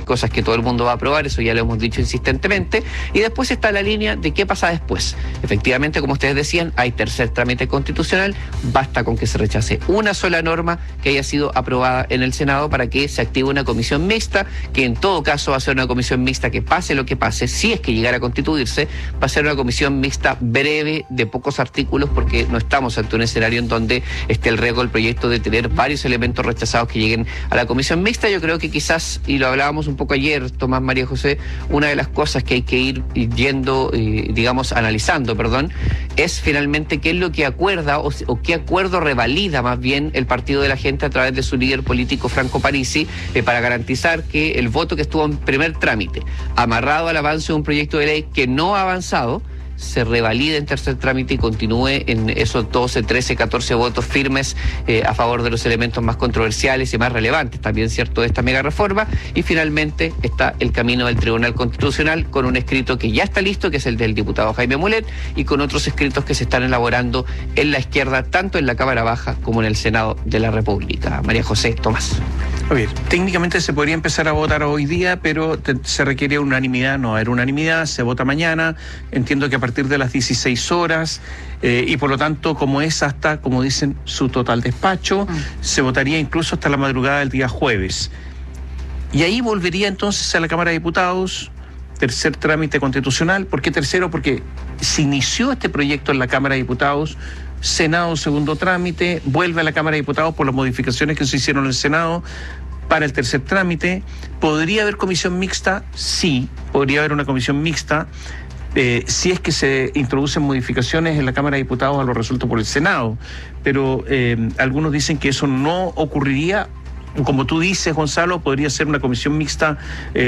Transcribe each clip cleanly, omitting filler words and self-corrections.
cosas que todo el mundo va a aprobar, eso ya lo hemos dicho insistentemente, y después está la línea de qué pasa después. Efectivamente, como ustedes decían, hay tercer trámite constitucional, basta con que se rechace una sola norma que haya sido aprobada en el Senado para que se active una comisión mixta, que en todo caso va a ser una comisión mixta que pase lo que pase, si es que llegara a constituirse, va a ser una comisión mixta breve, de pocos artículos, porque no estamos ante un escenario en donde esté el riesgo del proyecto de tener varios elementos rechazados que lleguen a la comisión mixta. Yo creo que quizás, y lo hablábamos un poco ayer, Tomás, María José, una de las cosas que hay que ir yendo, analizando, es finalmente qué es lo que acuerda o qué acuerdo revalida más bien el Partido de la Gente a través de su líder político Franco Parisi, para garantizar que el voto que estuvo en primer trámite, amarrado al avance de un proyecto de ley que no ha avanzado, se revalide en tercer trámite y continúe en esos 12, 13, 14 votos firmes a favor de los elementos más controversiales y más relevantes, también cierto, de esta mega reforma. Y finalmente está el camino del Tribunal Constitucional con un escrito que ya está listo, que es el del diputado Jaime Mulet, y con otros escritos que se están elaborando en la izquierda, tanto en la Cámara Baja como en el Senado de la República. María José, Tomás. A ver, técnicamente se podría empezar a votar hoy día, pero se requiere unanimidad. No va a haber unanimidad, se vota mañana. Entiendo que a partir de las 16 horas, y por lo tanto, como es hasta, como dicen, su total despacho, se votaría incluso hasta la madrugada del día jueves. Y ahí volvería entonces a la Cámara de Diputados, tercer trámite constitucional. ¿Por qué tercero? Porque se inició este proyecto en la Cámara de Diputados, Senado segundo trámite, vuelve a la Cámara de Diputados por las modificaciones que se hicieron en el Senado para el tercer trámite. ¿Podría haber comisión mixta? Sí, podría haber una comisión mixta, si es que se introducen modificaciones en la Cámara de Diputados a lo resuelto por el Senado, pero algunos dicen que eso no ocurriría. Como tú dices, Gonzalo, podría ser una comisión mixta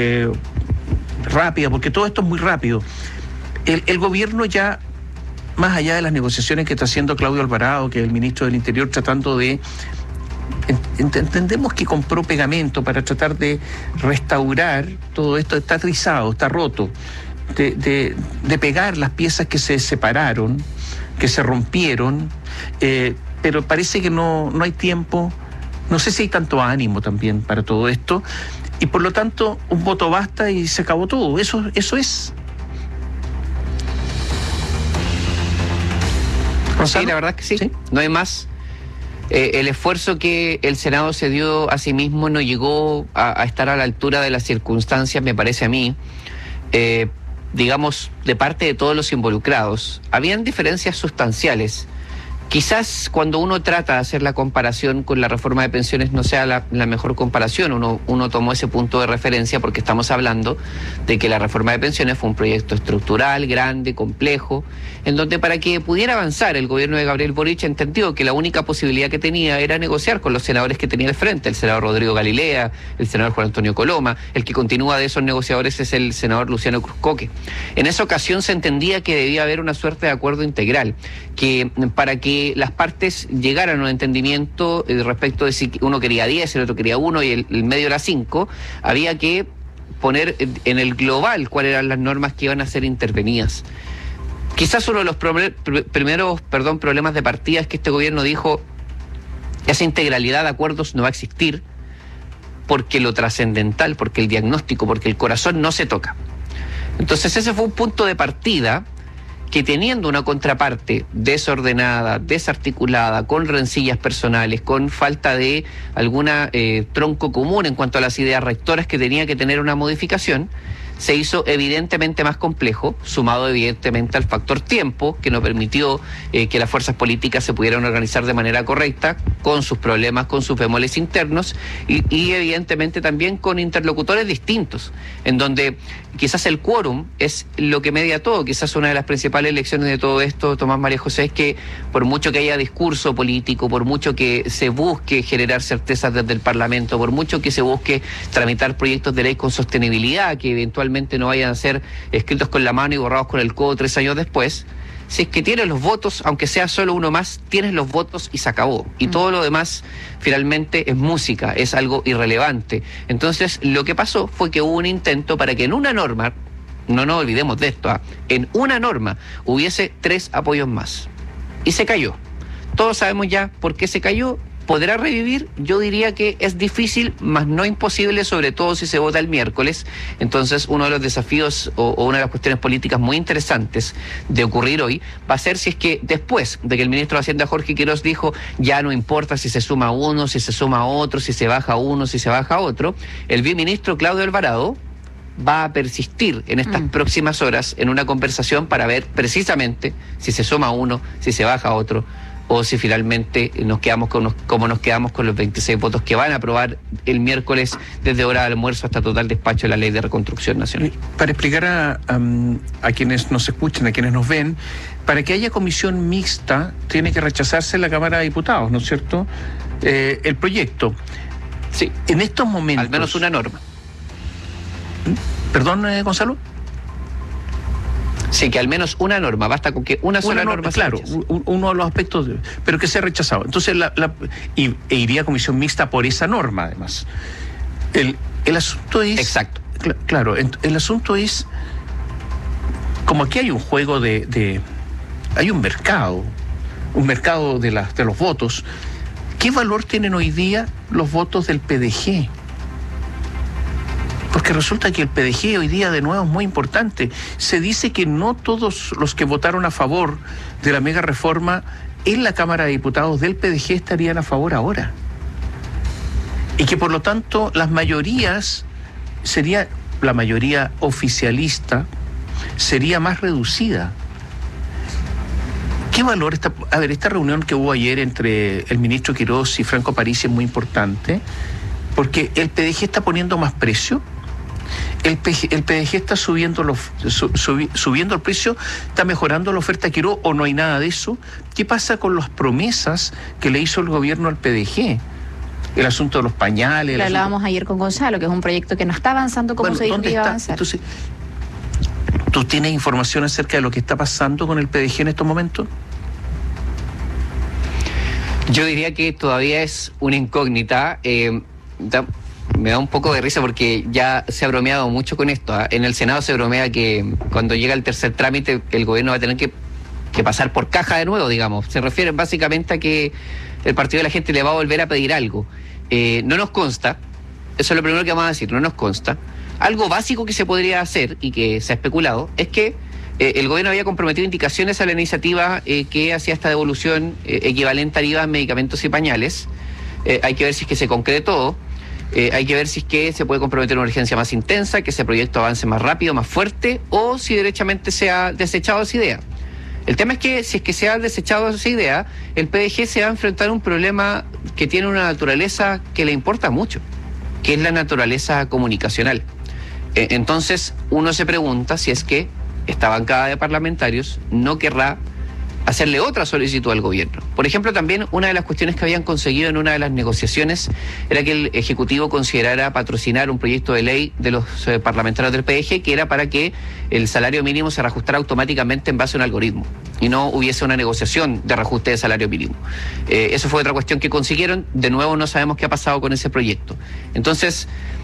rápida, porque todo esto es muy rápido. El gobierno ya, más allá de las negociaciones que está haciendo Claudio Alvarado, que es el ministro del Interior, tratando de... Entendemos que compró pegamento para tratar de restaurar todo esto. Está trizado, está roto, de pegar las piezas que se separaron, que se rompieron, pero parece que no hay tiempo. No sé si hay tanto ánimo también para todo esto, y por lo tanto un voto basta y se acabó todo. Eso es. Sí, la verdad es que sí. No hay más. El esfuerzo que el Senado se dio a sí mismo no llegó a estar a la altura de las circunstancias, me parece a mí, digamos, de parte de todos los involucrados. Habían diferencias sustanciales. Quizás cuando uno trata de hacer la comparación con la reforma de pensiones no sea la mejor comparación. Uno tomó ese punto de referencia porque estamos hablando de que la reforma de pensiones fue un proyecto estructural, grande, complejo, en donde para que pudiera avanzar el gobierno de Gabriel Boric entendió que la única posibilidad que tenía era negociar con los senadores que tenía al frente, el senador Rodrigo Galilea, el senador Juan Antonio Coloma. El que continúa de esos negociadores es el senador Luciano Cruzcoque. En esa ocasión se entendía que debía haber una suerte de acuerdo integral, que para que las partes llegaran a un entendimiento respecto de si uno quería 10, el otro quería 1 y el medio era 5, había que poner en el global cuáles eran las normas que iban a ser intervenidas. Quizás uno de los primeros problemas de partida es que este gobierno dijo: esa integralidad de acuerdos no va a existir porque lo trascendental, porque el diagnóstico, porque el corazón no se toca. Entonces ese fue un punto de partida que, teniendo una contraparte desordenada, desarticulada, con rencillas personales, con falta de alguna tronco común en cuanto a las ideas rectoras que tenía que tener una modificación, se hizo evidentemente más complejo, sumado evidentemente al factor tiempo, que no permitió que las fuerzas políticas se pudieran organizar de manera correcta, con sus problemas, con sus bemoles internos, y evidentemente también con interlocutores distintos, en donde quizás el quórum es lo que media todo. Quizás una de las principales lecciones de todo esto, Tomás, María José, es que por mucho que haya discurso político, por mucho que se busque generar certezas desde el Parlamento, por mucho que se busque tramitar proyectos de ley con sostenibilidad, que eventualmente no vayan a ser escritos con la mano y borrados con el codo 3 años después, si es que tienes los votos, aunque sea solo uno más, tienes los votos y se acabó. Y todo lo demás finalmente es música, es algo irrelevante. Entonces lo que pasó fue que hubo un intento para que en una norma, no nos olvidemos de esto, en una norma hubiese 3 apoyos más. Y se cayó. Todos sabemos ya por qué se cayó, ¿Podrá revivir? Yo diría que es difícil, mas no imposible, sobre todo si se vota el miércoles. Entonces, uno de los desafíos o una de las cuestiones políticas muy interesantes de ocurrir hoy va a ser si es que después de que el ministro de Hacienda, Jorge Quirós, dijo ya no importa si se suma uno, si se suma otro, si se baja uno, si se baja otro, el viceministro Claudio Alvarado va a persistir en estas próximas horas en una conversación para ver precisamente si se suma uno, si se baja otro, o si finalmente nos quedamos como nos quedamos con los 26 votos que van a aprobar el miércoles desde hora de almuerzo hasta total despacho de la Ley de Reconstrucción Nacional. Para explicar a quienes nos escuchan, a quienes nos ven, para que haya comisión mixta tiene que rechazarse en la Cámara de Diputados, ¿no es cierto? El proyecto. Sí. En estos momentos... Al menos una norma. ¿Perdón, Gonzalo? Sí, que al menos una norma, basta con que una sola norma claro, se rechace. Uno de los aspectos, pero que sea rechazado. Entonces, iría a comisión mixta por esa norma, además. El asunto es... Exacto. Claro, el asunto es, como aquí hay un juego hay un mercado de los votos. ¿Qué valor tienen hoy día los votos del PDG? Porque resulta que el PDG hoy día de nuevo es muy importante. Se dice que no todos los que votaron a favor de la mega reforma en la Cámara de Diputados del PDG estarían a favor ahora. Y que por lo tanto las mayorías, la mayoría oficialista, sería más reducida. ¿Qué valor está? A ver, esta reunión que hubo ayer entre el ministro Quirós y Franco Parisi es muy importante, porque el PDG está poniendo más precio. El PDG está subiendo el precio, está mejorando la oferta Quirós, o no hay nada de eso. ¿Qué pasa con las promesas que le hizo el gobierno al PDG? El asunto de los pañales. Lo hablábamos ayer con Gonzalo, que es un proyecto que no está avanzando como se dijo que iba a avanzar. Entonces, ¿tú tienes información acerca de lo que está pasando con el PDG en estos momentos? Yo diría que todavía es una incógnita. Me da un poco de risa porque ya se ha bromeado mucho con esto. En el Senado se bromea que cuando llega el tercer trámite el gobierno va a tener que pasar por caja de nuevo, digamos. Se refiere básicamente a que el Partido de la Gente le va a volver a pedir algo. No nos consta, eso es lo primero que vamos a decir, no nos consta. Algo básico que se podría hacer y que se ha especulado es que el gobierno había comprometido indicaciones a la iniciativa que hacía esta devolución equivalente a IVA en medicamentos y pañales. Hay que ver si es que se concretó. Hay que ver si es que se puede comprometer una urgencia más intensa, que ese proyecto avance más rápido, más fuerte, o si derechamente se ha desechado esa idea. El tema es que si es que se ha desechado esa idea, el PDG se va a enfrentar a un problema que tiene una naturaleza que le importa mucho, que es la naturaleza comunicacional. Entonces, uno se pregunta si es que esta bancada de parlamentarios no querrá hacerle otra solicitud al gobierno. Por ejemplo, también una de las cuestiones que habían conseguido en una de las negociaciones era que el Ejecutivo considerara patrocinar un proyecto de ley de los parlamentarios del PDG que era para que el salario mínimo se reajustara automáticamente en base a un algoritmo y no hubiese una negociación de reajuste de salario mínimo. Eso fue otra cuestión que consiguieron. De nuevo, no sabemos qué ha pasado con ese proyecto. Entonces,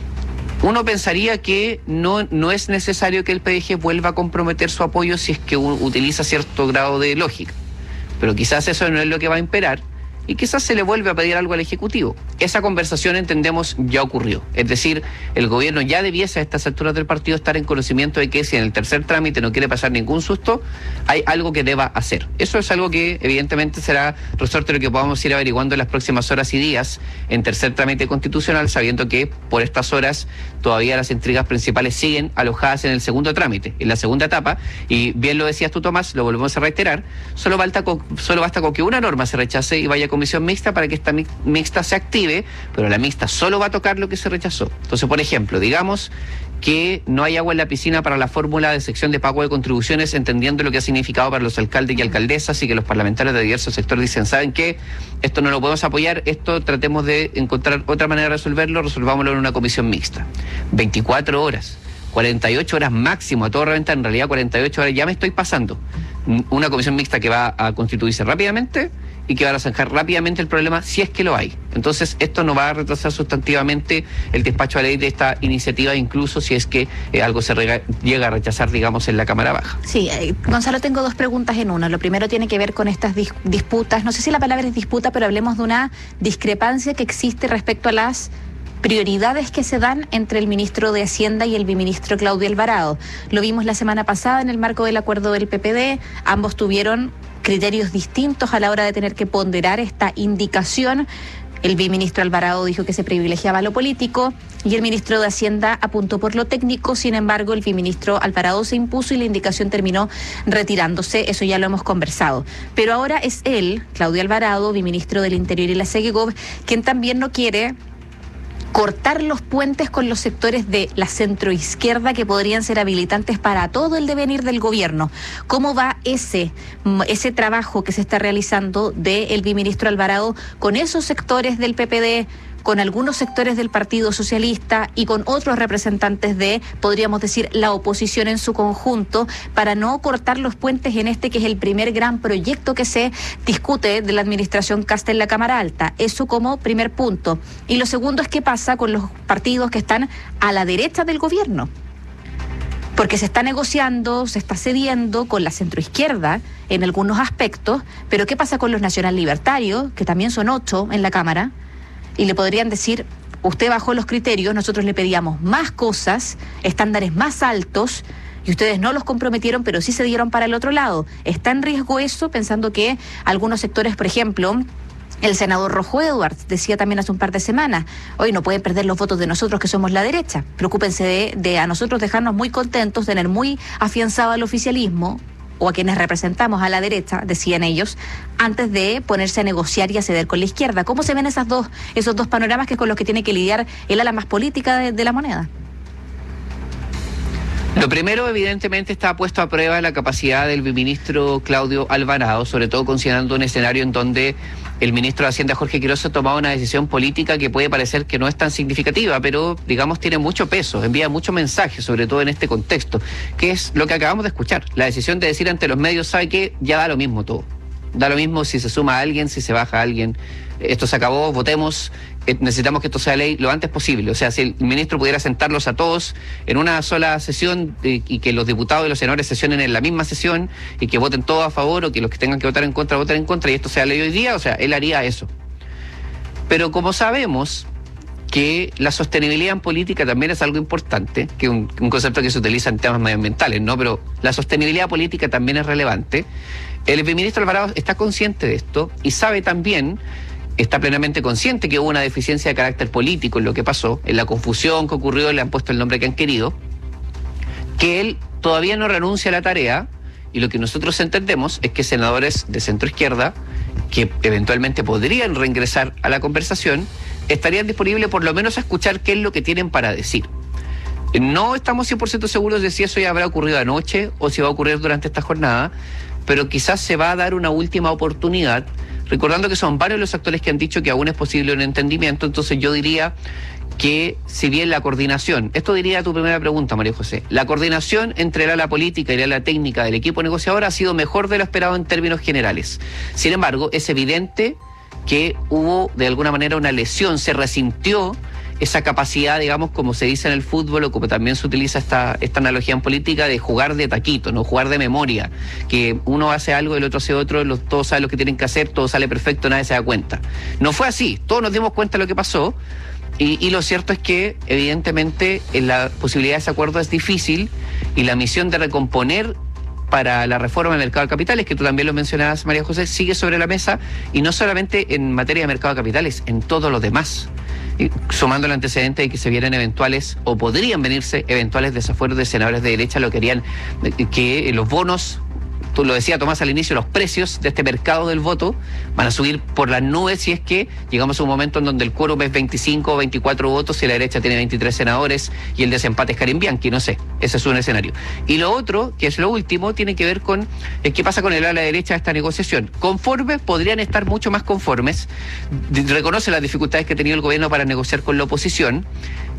uno pensaría que no es necesario que el PDG vuelva a comprometer su apoyo si es que utiliza cierto grado de lógica. Pero quizás eso no es lo que va a imperar y quizás se le vuelve a pedir algo al Ejecutivo. Esa conversación, entendemos, ya ocurrió. Es decir, el gobierno ya debiese a estas alturas del partido estar en conocimiento de que si en el tercer trámite no quiere pasar ningún susto, hay algo que deba hacer. Eso es algo que evidentemente será resorte de lo que podamos ir averiguando en las próximas horas y días en tercer trámite constitucional, sabiendo que por estas horas todavía las intrigas principales siguen alojadas en el segundo trámite, en la segunda etapa, y bien lo decías tú, Tomás, lo volvemos a reiterar, solo basta con que una norma se rechace y vaya a comisión mixta para que esta mixta se active, pero la mixta solo va a tocar lo que se rechazó. Entonces, por ejemplo, digamos que no hay agua en la piscina para la fórmula de sección de pago de contribuciones, entendiendo lo que ha significado para los alcaldes y alcaldesas, y que los parlamentarios de diversos sectores dicen, ¿saben qué? Esto no lo podemos apoyar, esto tratemos de encontrar otra manera de resolverlo, resolvámoslo en una comisión mixta. 24 horas, 48 horas máximo, a todo reventar, en realidad 48 horas, ya me estoy pasando. Una comisión mixta que va a constituirse rápidamente y que van a zanjar rápidamente el problema si es que lo hay. Entonces, esto no va a retrasar sustantivamente el despacho de ley de esta iniciativa, incluso si es que algo se llega a rechazar, digamos, en la Cámara Baja. Sí, Gonzalo, tengo dos preguntas en una. Lo primero tiene que ver con estas disputas, no sé si la palabra es disputa, pero hablemos de una discrepancia que existe respecto a las prioridades que se dan entre el ministro de Hacienda y el viceministro Claudio Alvarado. Lo vimos la semana pasada en el marco del acuerdo del PPD, ambos tuvieron criterios distintos a la hora de tener que ponderar esta indicación. El viceministro Alvarado dijo que se privilegiaba lo político y el ministro de Hacienda apuntó por lo técnico. Sin embargo, el viceministro Alvarado se impuso y la indicación terminó retirándose. Eso ya lo hemos conversado. Pero ahora es él, Claudio Alvarado, viceministro del Interior y la Segegov, quien también no quiere cortar los puentes con los sectores de la centroizquierda que podrían ser habilitantes para todo el devenir del gobierno. ¿Cómo va ese trabajo que se está realizando del viceministro Alvarado con esos sectores del PPD, con algunos sectores del Partido Socialista y con otros representantes de, podríamos decir, la oposición en su conjunto, para no cortar los puentes en este que es el primer gran proyecto que se discute de la administración Kast en la Cámara Alta? Eso como primer punto. Y lo segundo es qué pasa con los partidos que están a la derecha del gobierno. Porque se está negociando, se está cediendo con la centroizquierda en algunos aspectos, pero ¿qué pasa con los nacional libertarios, que también son 8 en la Cámara? Y le podrían decir, usted bajó los criterios, nosotros le pedíamos más cosas, estándares más altos, y ustedes no los comprometieron, pero sí se dieron para el otro lado. ¿Está en riesgo eso, pensando que algunos sectores, por ejemplo, el senador Rojo Edwards decía también hace un par de semanas, hoy no pueden perder los votos de nosotros que somos la derecha, preocúpense de a nosotros dejarnos muy contentos, tener muy afianzado al oficialismo, o a quienes representamos a la derecha, decían ellos, antes de ponerse a negociar y a ceder con la izquierda? ¿Cómo se ven esos dos panoramas que es con los que tiene que lidiar el ala más política de la moneda? Lo primero, evidentemente, está puesto a prueba la capacidad del viceministro Claudio Alvarado, sobre todo considerando un escenario en donde el ministro de Hacienda, Jorge Quiroz, ha tomado una decisión política que puede parecer que no es tan significativa, pero, digamos, tiene mucho peso, envía mucho mensaje, sobre todo en este contexto, que es lo que acabamos de escuchar. La decisión de decir ante los medios, ¿sabe qué? Ya da lo mismo todo. Da lo mismo si se suma a alguien, si se baja a alguien. Esto se acabó, votemos, necesitamos que esto sea ley lo antes posible. O sea, si el ministro pudiera sentarlos a todos en una sola sesión y que los diputados y los senadores sesionen en la misma sesión y que voten todos a favor, o que los que tengan que votar en contra voten en contra, y esto sea ley hoy día, o sea, él haría eso. Pero como sabemos que la sostenibilidad en política también es algo importante, que un concepto que se utiliza en temas medioambientales, ¿no? Pero la sostenibilidad política también es relevante. El viceministro Alvarado está consciente de esto y sabe también, está plenamente consciente que hubo una deficiencia de carácter político en lo que pasó, en la confusión que ocurrió, le han puesto el nombre que han querido, que él todavía no renuncia a la tarea, y lo que nosotros entendemos es que senadores de centroizquierda, que eventualmente podrían reingresar a la conversación, estarían disponibles por lo menos a escuchar qué es lo que tienen para decir. No estamos 100% seguros de si eso ya habrá ocurrido anoche o si va a ocurrir durante esta jornada, pero quizás se va a dar una última oportunidad, recordando que son varios los actores que han dicho que aún es posible un entendimiento. Entonces yo diría que, si bien la coordinación, esto diría tu primera pregunta, María José, la coordinación entre el ala política y el ala técnica del equipo negociador ha sido mejor de lo esperado en términos generales. Sin embargo, es evidente que hubo de alguna manera una lesión, se resintió esa capacidad, digamos, como se dice en el fútbol, o como también se utiliza esta analogía en política, de jugar de taquito, no jugar de memoria, que uno hace algo, el otro hace otro, todos saben lo que tienen que hacer, todo sale perfecto, nadie se da cuenta. No fue así, todos nos dimos cuenta de lo que pasó, y lo cierto es que evidentemente la posibilidad de ese acuerdo es difícil, y la misión de recomponer para la reforma del mercado de capitales, que tú también lo mencionabas, María José, sigue sobre la mesa, y no solamente en materia de mercado de capitales, en todo lo demás. Y sumando el antecedente de que se vienen eventuales, o podrían venirse eventuales desafueros de senadores de derecha, lo que harían que los bonos, tú lo decías, Tomás, al inicio, los precios de este mercado del voto van a subir por las nubes si es que llegamos a un momento en donde el quórum es 25 o 24 votos y la derecha tiene 23 senadores y el desempate es Karim Bianchi, no sé, ese es un escenario. Y lo otro, que es lo último, tiene que ver con qué pasa con el ala derecha de esta negociación. Conformes, podrían estar mucho más conformes, reconoce las dificultades que ha tenido el gobierno para negociar con la oposición,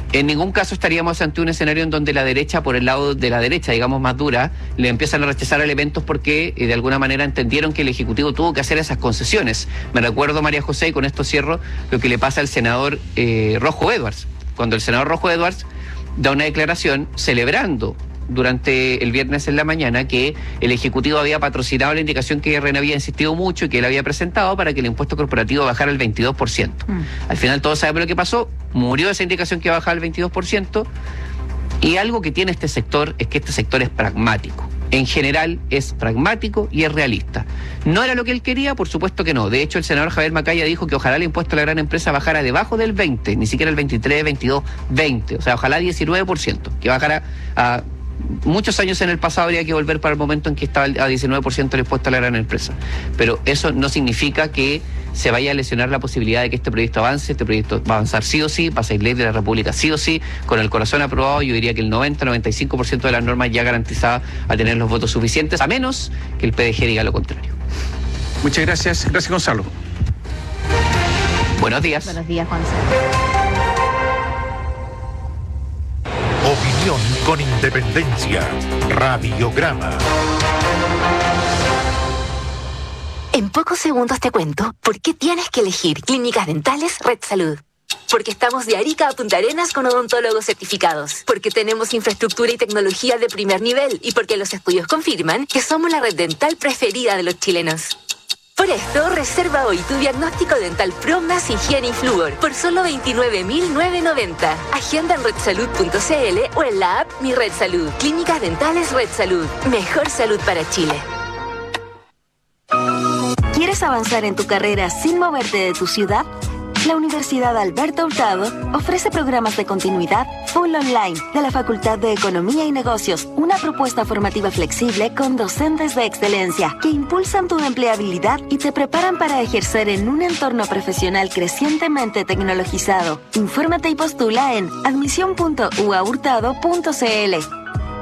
En ningún caso estaríamos ante un escenario en donde la derecha, por el lado de la derecha, digamos más dura, le empiezan a rechazar elementos porque de alguna manera entendieron que el Ejecutivo tuvo que hacer esas concesiones. Me recuerdo, María José, y con esto cierro, lo que le pasa al senador Rojo Edwards. Cuando el senador Rojo Edwards da una declaración celebrando durante el viernes en la mañana que el Ejecutivo había patrocinado la indicación que RN había insistido mucho y que él había presentado para que el impuesto corporativo bajara al 22%. Al final todos sabemos lo que pasó, murió esa indicación que bajaba al 22%, y algo que tiene este sector es que este sector es pragmático. En general es pragmático y es realista. ¿No era lo que él quería? Por supuesto que no. De hecho, el senador Javier Macaya dijo que ojalá el impuesto a la gran empresa bajara debajo del 20, ni siquiera el 23, 22, 20. O sea, ojalá 19%, que bajara a... Muchos años en el pasado habría que volver para el momento en que estaba a 19% el impuesto a la gran empresa. Pero eso no significa que se vaya a lesionar la posibilidad de que este proyecto avance. Este proyecto va a avanzar sí o sí, va a ser ley de la República sí o sí, con el corazón aprobado. Yo diría que el 90-95% de las normas ya garantizadas a tener los votos suficientes, a menos que el PDG diga lo contrario. Muchas gracias. Gracias, Gonzalo. Buenos días. Buenos días, Juan. Opinión con independencia. Radiograma. En pocos segundos te cuento por qué tienes que elegir Clínicas Dentales Red Salud. Porque estamos de Arica a Punta Arenas con odontólogos certificados. Porque tenemos infraestructura y tecnología de primer nivel. Y porque los estudios confirman que somos la red dental preferida de los chilenos. Por esto, reserva hoy tu diagnóstico dental Pro más higiene y flúor por solo 29.990. Agenda en redsalud.cl o en la app Mi Red Salud. Clínicas Dentales Red Salud. Mejor salud para Chile. ¿Quieres avanzar en tu carrera sin moverte de tu ciudad? La Universidad Alberto Hurtado ofrece programas de continuidad full online de la Facultad de Economía y Negocios, una propuesta formativa flexible con docentes de excelencia que impulsan tu empleabilidad y te preparan para ejercer en un entorno profesional crecientemente tecnologizado. Infórmate y postula en admisión.uahurtado.cl.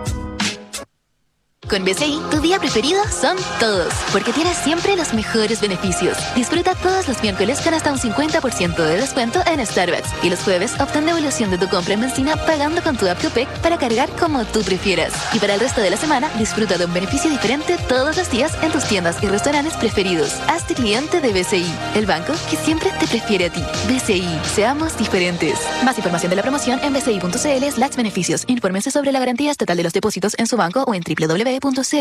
Con BCI, tu día preferido son todos, porque tienes siempre los mejores beneficios. Disfruta todos los miércoles con hasta un 50% de descuento en Starbucks. Y los jueves obtén devolución de tu compra en benzina pagando con tu app Copec para cargar como tú prefieras. Y para el resto de la semana, disfruta de un beneficio diferente todos los días en tus tiendas y restaurantes preferidos. Hazte cliente de BCI, el banco que siempre te prefiere a ti. BCI, seamos diferentes. Más información de la promoción en bci.cl/beneficios. Infórmense sobre la garantía estatal de los depósitos en su banco o en www.cmfchile.cl.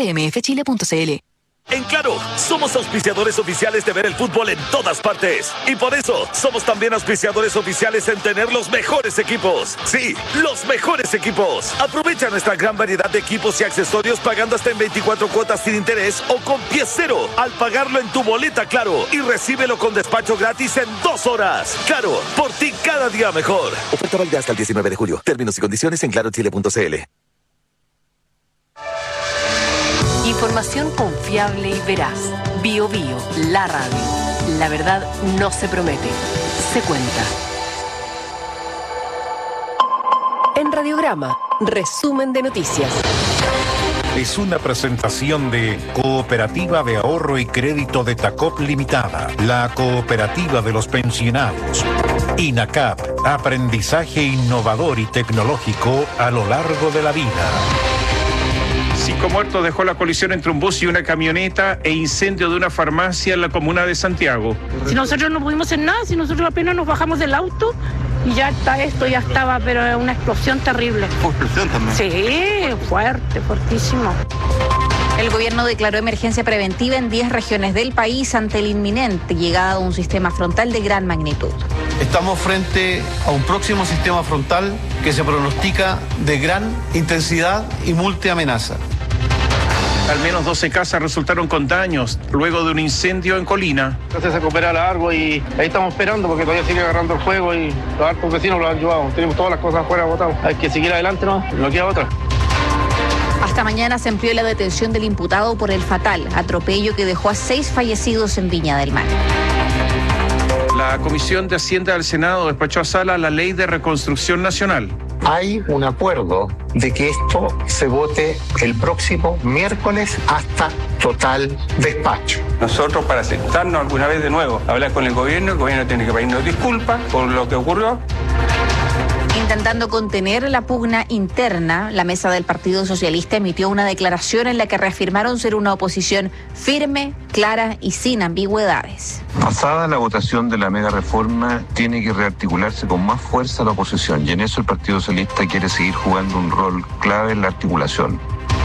En Claro, somos auspiciadores oficiales de ver el fútbol en todas partes. Y por eso, somos también auspiciadores oficiales en tener los mejores equipos. Sí, los mejores equipos. Aprovecha nuestra gran variedad de equipos y accesorios pagando hasta en 24 cuotas sin interés o con pie cero al pagarlo en tu boleta Claro. Y recíbelo con despacho gratis en 2 horas. Claro, por ti cada día mejor. Oferta válida hasta el 19 de julio. Términos y condiciones en clarochile.cl. Información confiable y veraz. Bio Bio, la radio. La verdad no se promete, se cuenta. En Radiograma, resumen de noticias. Es una presentación de Cooperativa de Ahorro y Crédito de Tacop Limitada, la cooperativa de los pensionados. INACAP, aprendizaje innovador y tecnológico a lo largo de la vida. 5 muertos dejó la colisión entre un bus y una camioneta e incendio de una farmacia en la comuna de Santiago. Si nosotros no pudimos hacer nada, si nosotros apenas nos bajamos del auto y ya está esto, ya estaba, pero es una explosión terrible. ¿Explosión también? Sí, fuerte, fuertísimo. El gobierno declaró emergencia preventiva en 10 regiones del país ante la inminente llegada de un sistema frontal de gran magnitud. Estamos frente a un próximo sistema frontal que se pronostica de gran intensidad y multiamenaza. Al menos 12 casas resultaron con daños luego de un incendio en Colina. Se recupera largo y ahí estamos esperando porque todavía sigue agarrando el fuego y los hartos vecinos lo han ayudado. Tenemos todas las cosas afuera botadas. Hay que seguir adelante, ¿no? No queda otra. Hasta mañana se amplió la detención del imputado por el fatal atropello que dejó a 6 fallecidos en Viña del Mar. La Comisión de Hacienda del Senado despachó a sala la Ley de Reconstrucción Nacional. Hay un acuerdo de que esto se vote el próximo miércoles hasta total despacho. Nosotros, para sentarnos alguna vez de nuevo, hablar con el gobierno tiene que pedirnos disculpas por lo que ocurrió. Intentando contener la pugna interna, la mesa del Partido Socialista emitió una declaración en la que reafirmaron ser una oposición firme, clara y sin ambigüedades. Pasada la votación de la mega reforma, tiene que rearticularse con más fuerza la oposición, y en eso el Partido Socialista quiere seguir jugando un rol clave en la articulación.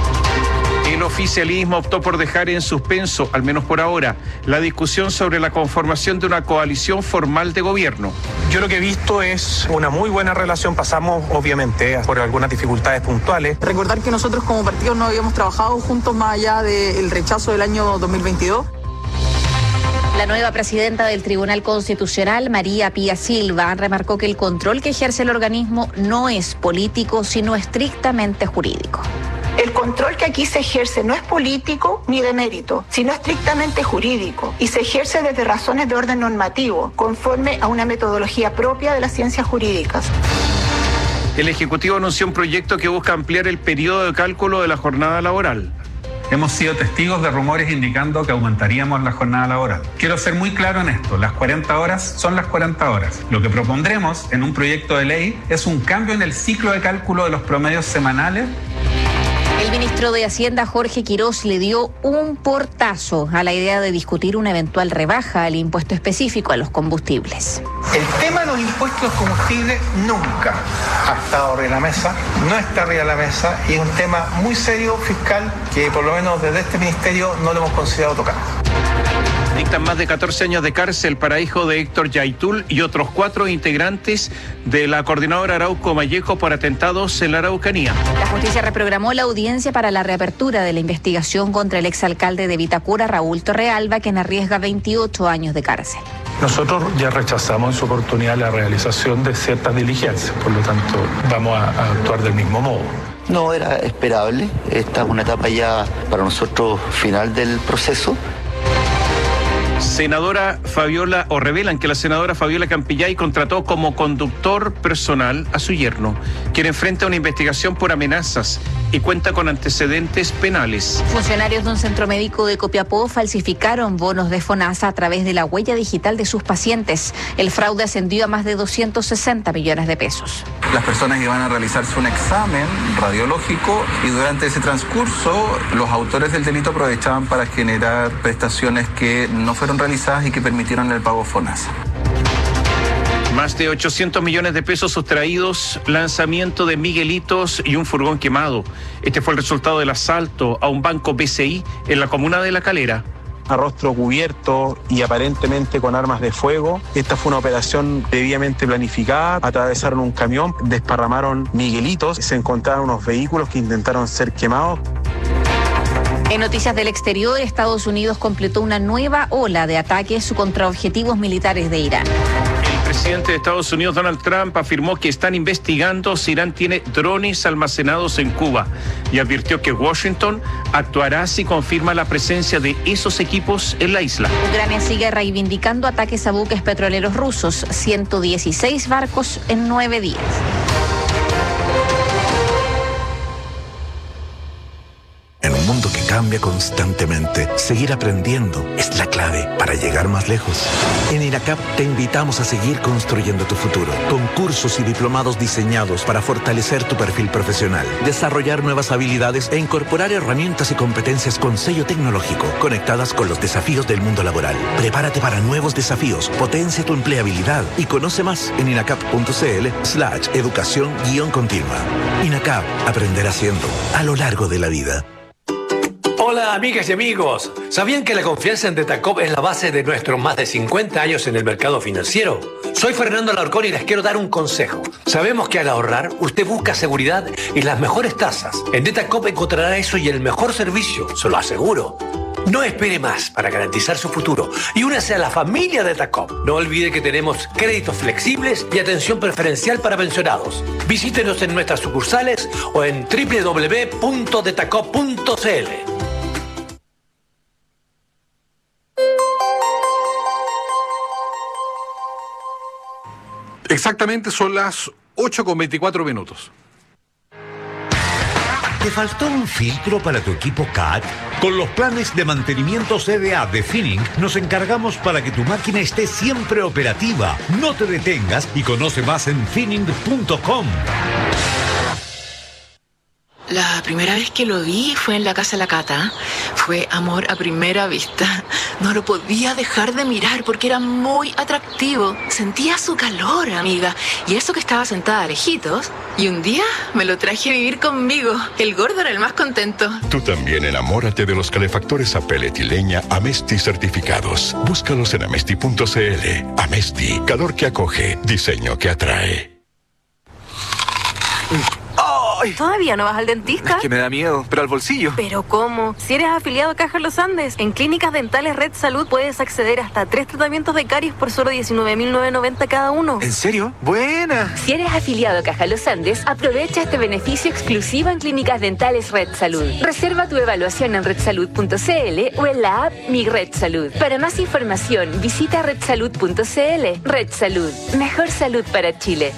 El oficialismo optó por dejar en suspenso, al menos por ahora, la discusión sobre la conformación de una coalición formal de gobierno. Yo lo que he visto es una muy buena relación. Pasamos, obviamente, por algunas dificultades puntuales. Recordar que nosotros como partido no habíamos trabajado juntos más allá del rechazo del año 2022. La nueva presidenta del Tribunal Constitucional, María Pía Silva, remarcó que el control que ejerce el organismo no es político, sino estrictamente jurídico. El control que aquí se ejerce no es político ni de mérito, sino estrictamente jurídico y se ejerce desde razones de orden normativo, conforme a una metodología propia de las ciencias jurídicas. El Ejecutivo anunció un proyecto que busca ampliar el periodo de cálculo de la jornada laboral. Hemos sido testigos de rumores indicando que aumentaríamos la jornada laboral. Quiero ser muy claro en esto, las 40 horas son las 40 horas. Lo que propondremos en un proyecto de ley es un cambio en el ciclo de cálculo de los promedios semanales. El ministro de Hacienda, Jorge Quirós, le dio un portazo a la idea de discutir una eventual rebaja al impuesto específico a los combustibles. El tema de los impuestos a los combustibles nunca ha estado arriba de la mesa, no está arriba de la mesa y es un tema muy serio fiscal que por lo menos desde este ministerio no lo hemos considerado tocar. Dictan más de 14 años de cárcel para hijo de Héctor Yaitul y otros 4 integrantes de la coordinadora Arauco Malleco por atentados en la Araucanía. La justicia reprogramó la audiencia para la reapertura de la investigación contra el exalcalde de Vitacura, Raúl Torrealba, quien arriesga 28 años de cárcel. Nosotros ya rechazamos en su oportunidad la realización de ciertas diligencias, por lo tanto vamos a actuar del mismo modo. No era esperable, esta es una etapa ya para nosotros final del proceso. Revelan que la senadora Fabiola Campillay contrató como conductor personal a su yerno, quien enfrenta una investigación por amenazas y cuenta con antecedentes penales. Funcionarios de un centro médico de Copiapó falsificaron bonos de FONASA a través de la huella digital de sus pacientes. El fraude ascendió a más de 260 millones de pesos. Las personas iban a realizarse un examen radiológico y durante ese transcurso los autores del delito aprovechaban para generar prestaciones que no fueron realizadas y que permitieron el pago FONASA. Más de 800 millones de pesos sustraídos, lanzamiento de Miguelitos y un furgón quemado. Este fue el resultado del asalto a un banco BCI en la comuna de La Calera. A rostro cubierto y aparentemente con armas de fuego. Esta fue una operación debidamente planificada. Atravesaron un camión, desparramaron Miguelitos, se encontraron unos vehículos que intentaron ser quemados. En noticias del exterior, Estados Unidos completó una nueva ola de ataques contra objetivos militares de Irán. El presidente de Estados Unidos, Donald Trump, afirmó que están investigando si Irán tiene drones almacenados en Cuba y advirtió que Washington actuará si confirma la presencia de esos equipos en la isla. Ucrania sigue reivindicando ataques a buques petroleros rusos, 116 barcos en 9 días. En un mundo que cambia constantemente, seguir aprendiendo es la clave para llegar más lejos. En INACAP te invitamos a seguir construyendo tu futuro, con cursos y diplomados diseñados para fortalecer tu perfil profesional, desarrollar nuevas habilidades e incorporar herramientas y competencias con sello tecnológico, conectadas con los desafíos del mundo laboral. Prepárate para nuevos desafíos, potencia tu empleabilidad y conoce más en inacap.cl/educación-continua. INACAP, aprender haciendo, a lo largo de la vida. Hola amigas y amigos, ¿sabían que la confianza en Detacop es la base de nuestros más de 50 años en el mercado financiero? Soy Fernando Alarcón y les quiero dar un consejo. Sabemos que al ahorrar usted busca seguridad y las mejores tasas. En Detacop encontrará eso y el mejor servicio, se lo aseguro. No espere más para garantizar su futuro y únase a la familia de Detacop. No olvide que tenemos créditos flexibles y atención preferencial para pensionados. Visítenos en nuestras sucursales o en www.detacop.cl. Exactamente son las 8:24 minutos. ¿Te faltó un filtro para tu equipo CAT? Con los planes de mantenimiento CDA de Finning nos encargamos para que tu máquina esté siempre operativa. No te detengas y conoce más en finning.com. La primera vez que lo vi fue en la casa de la Cata. Fue amor a primera vista. No lo podía dejar de mirar porque era muy atractivo. Sentía su calor, amiga. Y eso que estaba sentada lejitos. Y un día me lo traje a vivir conmigo. El gordo era el más contento. Tú también enamórate de los calefactores a pellet y leña Amesti certificados. Búscalos en amesti.cl. Amesti, calor que acoge, diseño que atrae. ¿Todavía no vas al dentista? Es que me da miedo, pero al bolsillo. ¿Pero cómo? Si eres afiliado a Caja Los Andes, en Clínicas Dentales Red Salud puedes acceder hasta 3 tratamientos de caries por solo $19.990 cada uno. ¿En serio? ¡Buena! Si eres afiliado a Caja Los Andes, aprovecha este beneficio exclusivo en Clínicas Dentales Red Salud. Reserva tu evaluación en redsalud.cl o en la app Mi Red Salud. Para más información, visita redsalud.cl. Red Salud. Mejor salud para Chile.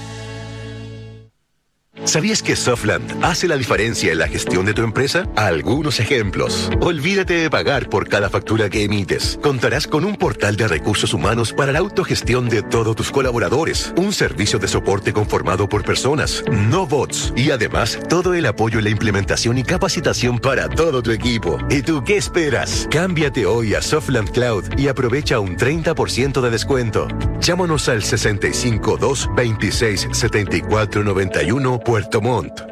¿Sabías que Softland hace la diferencia en la gestión de tu empresa? Algunos ejemplos. Olvídate de pagar por cada factura que emites. Contarás con un portal de recursos humanos para la autogestión de todos tus colaboradores. Un servicio de soporte conformado por personas, no bots. Y además, todo el apoyo en la implementación y capacitación para todo tu equipo. ¿Y tú qué esperas? Cámbiate hoy a Softland Cloud y aprovecha un 30% de descuento. Llámanos al 65 26 74 91 Puerto Montt.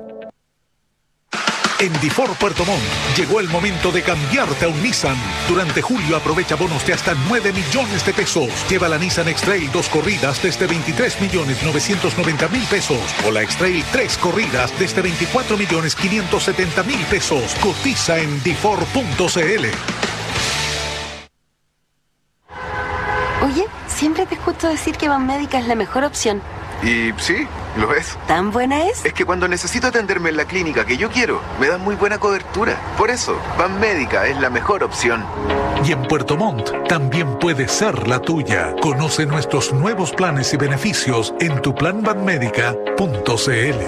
En Difor Puerto Montt llegó el momento de cambiarte a un Nissan. Durante julio aprovecha bonos de hasta 9 millones de pesos. Lleva la Nissan X-Trail 2 corridas desde 23.990.000 pesos o la X-Trail 3 corridas desde 24.570.000 pesos. Cotiza en difor.cl. Oye, siempre te escucho decir que Banmédica es la mejor opción. Y sí, lo es. ¿Tan buena es? Es que cuando necesito atenderme en la clínica que yo quiero, me dan muy buena cobertura. Por eso, Banmédica es la mejor opción. Y en Puerto Montt también puede ser la tuya. Conoce nuestros nuevos planes y beneficios en tuplanbanmedica.cl.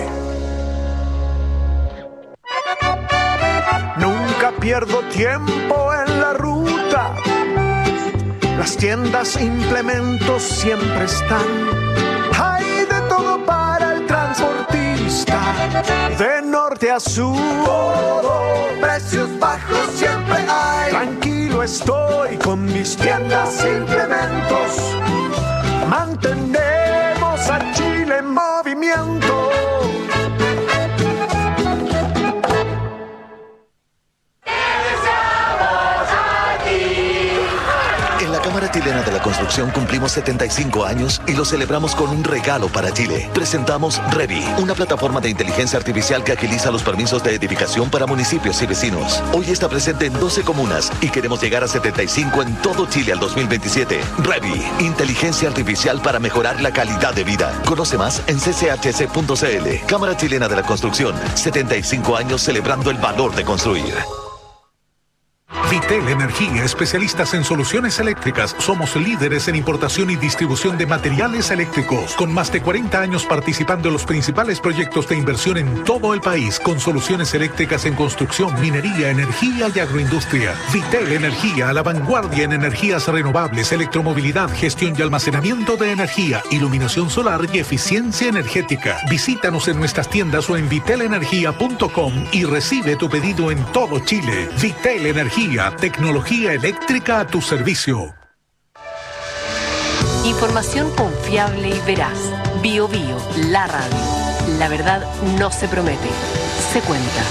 Nunca pierdo tiempo en la ruta. Las tiendas e implementos siempre están. Hay de todo para el transportista, de norte a sur. Precios bajos siempre hay. Tranquilo estoy con mis tiendas e implementos. Mantenemos a Chile en movimiento. Cámara Chilena de la Construcción cumplimos 75 años y lo celebramos con un regalo para Chile. Presentamos Revi, una plataforma de inteligencia artificial que agiliza los permisos de edificación para municipios y vecinos. Hoy está presente en 12 comunas y queremos llegar a 75 en todo Chile al 2027. Revi, inteligencia artificial para mejorar la calidad de vida. Conoce más en cchc.cl. Cámara Chilena de la Construcción, 75 años celebrando el valor de construir. Vitel Energía, especialistas en soluciones eléctricas. Somos líderes en importación y distribución de materiales eléctricos, con más de 40 años participando en los principales proyectos de inversión en todo el país, con soluciones eléctricas en construcción, minería, energía y agroindustria. Vitel Energía, a la vanguardia en energías renovables, electromovilidad, gestión y almacenamiento de energía, iluminación solar y eficiencia energética. Visítanos en nuestras tiendas o en vitelenergia.com y recibe tu pedido en todo Chile. Vitel Energía, tecnología eléctrica a tu servicio. Información confiable y veraz. BioBio, la radio. La verdad no se promete, se cuenta.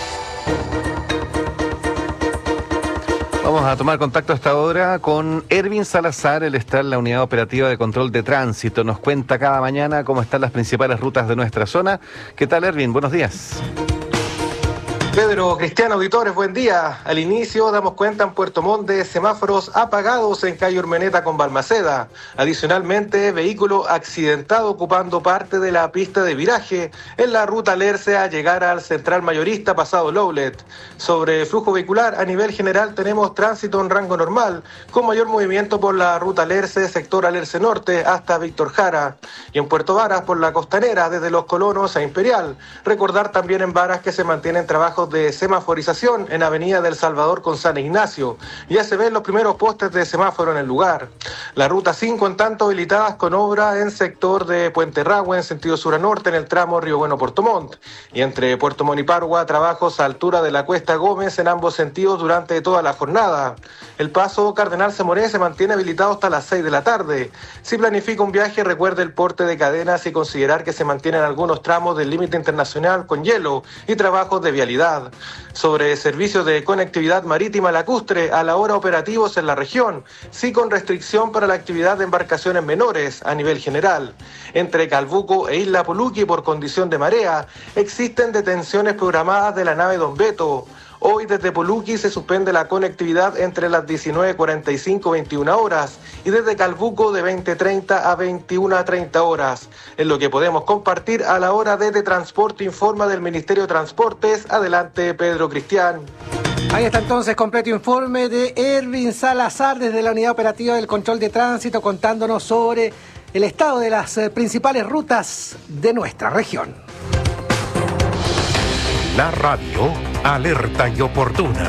Vamos a tomar contacto a esta hora con Ervin Salazar. Él está en la Unidad Operativa de Control de Tránsito. Nos cuenta cada mañana cómo están las principales rutas de nuestra zona. ¿Qué tal, Ervin? Buenos días. Pedro, Cristiano, auditores, buen día. Al inicio damos cuenta en Puerto Montt de semáforos apagados en calle Urmeneta con Balmaceda. Adicionalmente, vehículo accidentado ocupando parte de la pista de viraje en la ruta Lerce a llegar al Central Mayorista pasado Lowlet. Sobre flujo vehicular, a nivel general tenemos tránsito en rango normal, con mayor movimiento por la ruta Lerce, sector Alerce Norte hasta Víctor Jara. Y en Puerto Varas por la costanera, desde Los Colonos a Imperial. Recordar también en Varas que se mantienen trabajos trabajos de semaforización en Avenida del Salvador con San Ignacio. Ya se ven los primeros postes de semáforo en el lugar. La ruta 5 en tanto habilitadas con obra en sector de Puente Rahue en sentido sur a norte en el tramo Río Bueno-Puerto Montt. Y entre Puerto Montt y Pargua, trabajos a altura de la Cuesta Gómez en ambos sentidos durante toda la jornada. El paso Cardenal Semoré se mantiene habilitado hasta las 6 de la tarde. Si planifica un viaje, recuerde el porte de cadenas y considerar que se mantienen algunos tramos del límite internacional con hielo y trabajos de vialidad. Sobre servicios de conectividad marítima lacustre, a la hora operativos en la región, sí con restricción para la actividad de embarcaciones menores a nivel general. Entre Calbuco e Isla Puluqui, por condición de marea, existen detenciones programadas de la nave Don Beto. Hoy desde Puluqui se suspende la conectividad entre las 19:45 y 21 horas y desde Calbuco de 20:30 a 21:30 horas. En lo que podemos compartir a la hora de Transporte informa del Ministerio de Transportes. Adelante, Pedro Cristian. Ahí está entonces completo informe de Erwin Salazar desde la Unidad Operativa del Control de Tránsito contándonos sobre el estado de las principales rutas de nuestra región. La radio alerta y oportuna.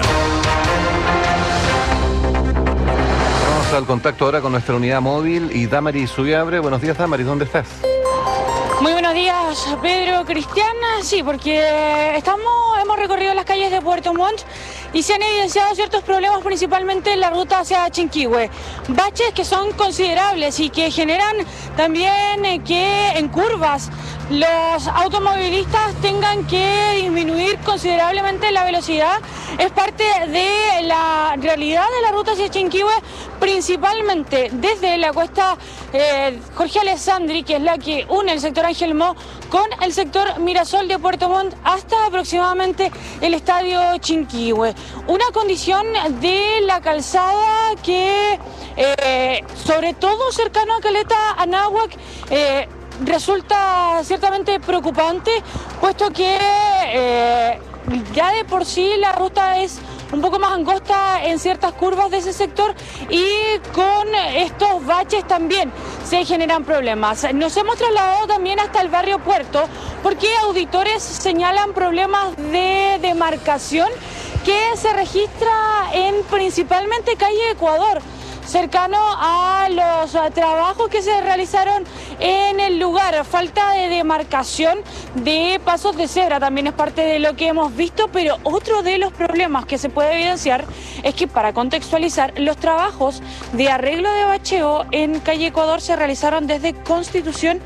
Vamos al contacto ahora con nuestra unidad móvil y Damaris Subiabre. Buenos días, Damaris, ¿dónde estás? Muy buenos días, Pedro, Cristian. Sí, porque hemos recorrido las calles de Puerto Montt y se han evidenciado ciertos problemas, principalmente en la ruta hacia Chinquihue. Baches que son considerables y que generan también que en curvas los automovilistas tengan que disminuir considerablemente la velocidad. Es parte de la realidad de la ruta hacia Chinquihue, principalmente desde la cuesta Jorge Alessandri, que es la que une el sector Ángel Mo con el sector Mirasol de Puerto Montt hasta aproximadamente el estadio Chinquihue. Una condición de la calzada que, sobre todo cercano a Caleta Anáhuac, resulta ciertamente preocupante, puesto que ya de por sí la ruta es un poco más angosta en ciertas curvas de ese sector y con estos baches también se generan problemas. Nos hemos trasladado también hasta el barrio Puerto porque auditores señalan problemas de demarcación que se registra en principalmente calle Ecuador, cercano a los trabajos que se realizaron en el lugar. Falta de demarcación de pasos de cebra también es parte de lo que hemos visto, pero otro de los problemas que se puede evidenciar es que, para contextualizar, los trabajos de arreglo de bacheo en calle Ecuador se realizaron desde Constitución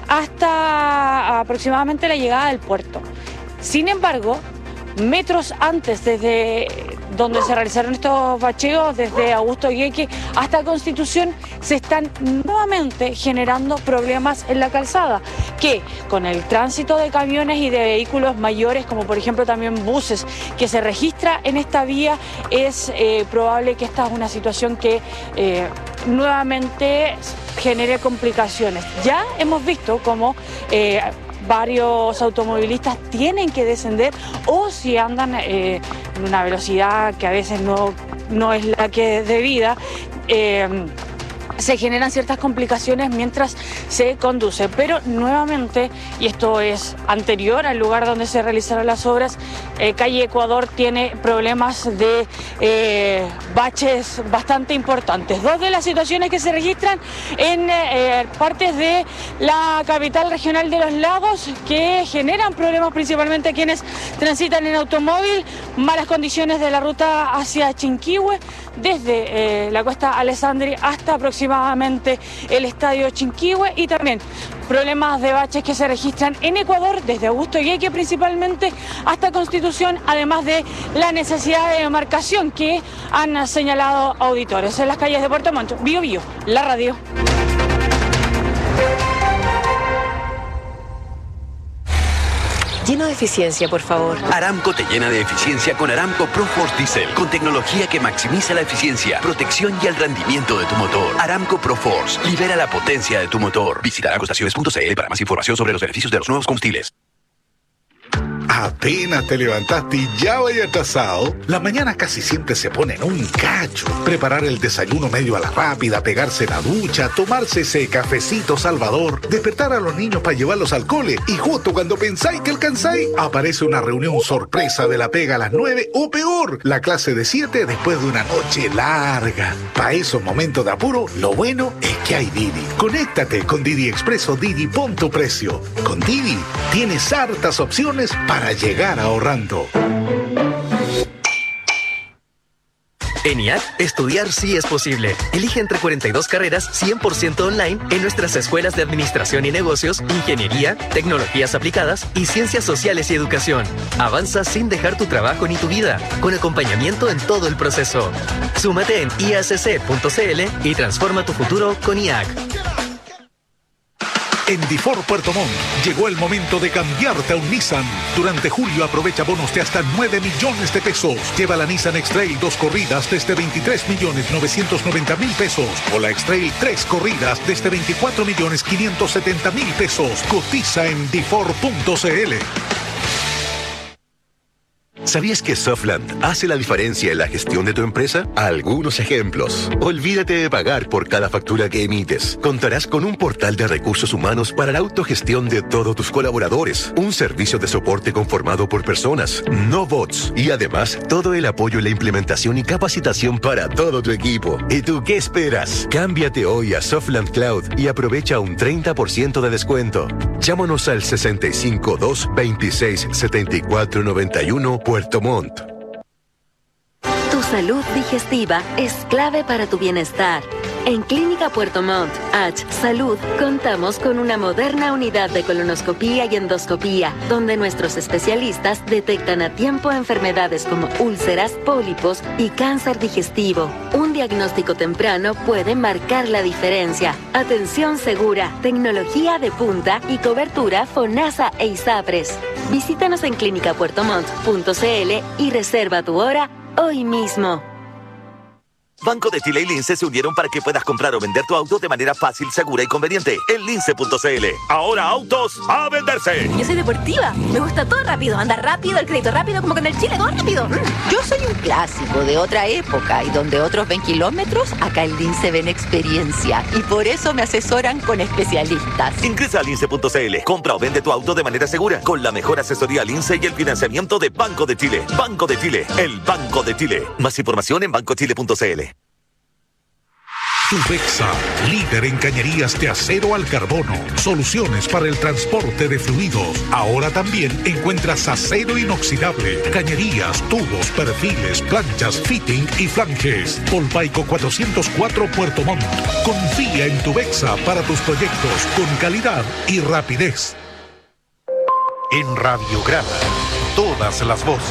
hasta aproximadamente la llegada del puerto. Sin embargo, metros antes, desde donde se realizaron estos bacheos, desde Augusto Gueque hasta Constitución, se están nuevamente generando problemas en la calzada, que con el tránsito de camiones y de vehículos mayores, como por ejemplo también buses, que se registra en esta vía, es probable que esta es una situación que nuevamente genere complicaciones. Ya hemos visto cómo varios automovilistas tienen que descender, o si andan en una velocidad que a veces no es la que es debida, se generan ciertas complicaciones mientras se conduce. Pero nuevamente, y esto es anterior al lugar donde se realizaron las obras, calle Ecuador tiene problemas de baches bastante importantes. Dos de las situaciones que se registran en partes de la capital regional de Los Lagos, que generan problemas principalmente a quienes transitan en automóvil: malas condiciones de la ruta hacia Chinquihue, desde la cuesta Alessandri hasta aproximadamente el estadio Chinquihue, y también problemas de baches que se registran en Ecuador, desde Augusto Gueque principalmente hasta Constitución, además de la necesidad de demarcación que han señalado auditores en las calles de Puerto Montt. Bio Bio, la radio. Lleno de eficiencia, por favor. Aramco te llena de eficiencia con Aramco ProForce Diesel, con tecnología que maximiza la eficiencia, protección y el rendimiento de tu motor. Aramco ProForce, libera la potencia de tu motor. Visita aramcoestaciones.cl para más información sobre los beneficios de los nuevos combustibles. Apenas te levantaste y ya vaya atrasado. Las mañanas casi siempre se ponen un cacho. Preparar el desayuno medio a la rápida, pegarse la ducha, tomarse ese cafecito salvador, despertar a los niños para llevarlos al cole y justo cuando pensáis que alcanzáis, aparece una reunión sorpresa de la pega a las 9 o peor, la clase de 7 después de una noche larga. Para esos momentos de apuro, lo bueno es que hay Didi. Conéctate con Didi Expreso Didi, pon tu precio. Con Didi tienes hartas opciones para llegar ahorrando. En IAC, estudiar sí es posible. Elige entre 42 carreras 100% online en nuestras escuelas de Administración y Negocios, Ingeniería, Tecnologías Aplicadas y Ciencias Sociales y Educación. Avanza sin dejar tu trabajo ni tu vida, con acompañamiento en todo el proceso. Súmate en iacc.cl y transforma tu futuro con IAC. En Difor Puerto Montt llegó el momento de cambiarte a un Nissan. Durante julio aprovecha bonos de hasta 9 millones de pesos. Lleva la Nissan X-Trail 2 corridas desde 23.990.000 pesos o la X-Trail 3 corridas desde 24.570.000 pesos. Cotiza en difor.cl. ¿Sabías que Softland hace la diferencia en la gestión de tu empresa? Algunos ejemplos. Olvídate de pagar por cada factura que emites. Contarás con un portal de recursos humanos para la autogestión de todos tus colaboradores. Un servicio de soporte conformado por personas, no bots. Y además, todo el apoyo en la implementación y capacitación para todo tu equipo. ¿Y tú qué esperas? Cámbiate hoy a Softland Cloud y aprovecha un 30% de descuento. Llámanos al 652 26 74 91 Puerto Montt. Tu salud digestiva es clave para tu bienestar. En Clínica Puerto Montt, H Salud, contamos con una moderna unidad de colonoscopía y endoscopía, donde nuestros especialistas detectan a tiempo enfermedades como úlceras, pólipos y cáncer digestivo. Un diagnóstico temprano puede marcar la diferencia. Atención segura, tecnología de punta y cobertura FONASA e ISAPRES. Visítanos en clinicapuertomont.cl y reserva tu hora hoy mismo. Banco de Chile y Lince se unieron para que puedas comprar o vender tu auto de manera fácil, segura y conveniente en lince.cl. Ahora autos a venderse. Yo soy deportiva, me gusta todo rápido, andar rápido, el crédito rápido, como con el Chile, todo rápido. Yo soy un clásico de otra época y donde otros ven kilómetros, acá en Lince ven experiencia y por eso me asesoran con especialistas. Ingresa a lince.cl, compra o vende tu auto de manera segura con la mejor asesoría Lince y el financiamiento de Banco de Chile. Banco de Chile, el Banco de Chile. Más información en bancochile.cl. Tubexa, líder en cañerías de acero al carbono. Soluciones para el transporte de fluidos. Ahora también encuentras acero inoxidable, cañerías, tubos, perfiles, planchas, fitting y flanges. Polpaico 404 Puerto Montt. Confía en Tubexa para tus proyectos con calidad y rapidez. En Radiograma, todas las voces.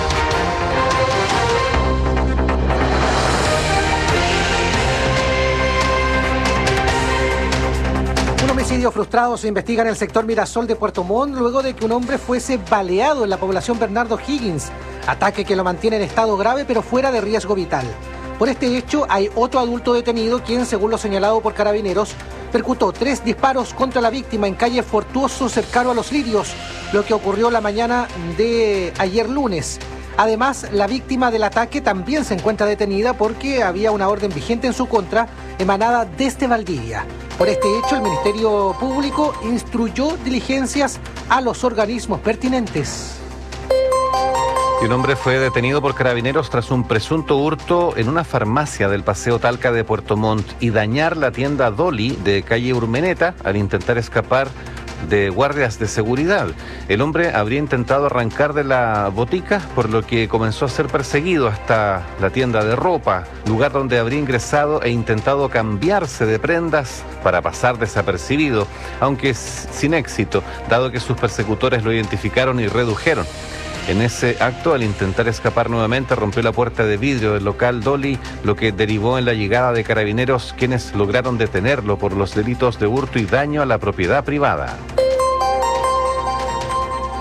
Un homicidio frustrado se investiga en el sector Mirasol de Puerto Montt luego de que un hombre fuese baleado en la población Bernardo Higgins. Ataque que lo mantiene en estado grave pero fuera de riesgo vital. Por este hecho hay otro adulto detenido quien, según lo señalado por Carabineros, percutó 3 disparos contra la víctima en calle Fortuoso cercano a Los Lirios, lo que ocurrió la mañana de ayer lunes. Además, la víctima del ataque también se encuentra detenida porque había una orden vigente en su contra emanada desde Valdivia. Por este hecho, el Ministerio Público instruyó diligencias a los organismos pertinentes. Y un hombre fue detenido por Carabineros tras un presunto hurto en una farmacia del Paseo Talca de Puerto Montt y dañar la tienda Dolly de calle Urmeneta al intentar escapar de guardias de seguridad. El hombre habría intentado arrancar de la botica, por lo que comenzó a ser perseguido hasta la tienda de ropa, lugar donde habría ingresado e intentado cambiarse de prendas para pasar desapercibido, aunque sin éxito, dado que sus persecutores lo identificaron y redujeron. En ese acto, al intentar escapar nuevamente, rompió la puerta de vidrio del local Dolly, lo que derivó en la llegada de Carabineros, quienes lograron detenerlo por los delitos de hurto y daño a la propiedad privada.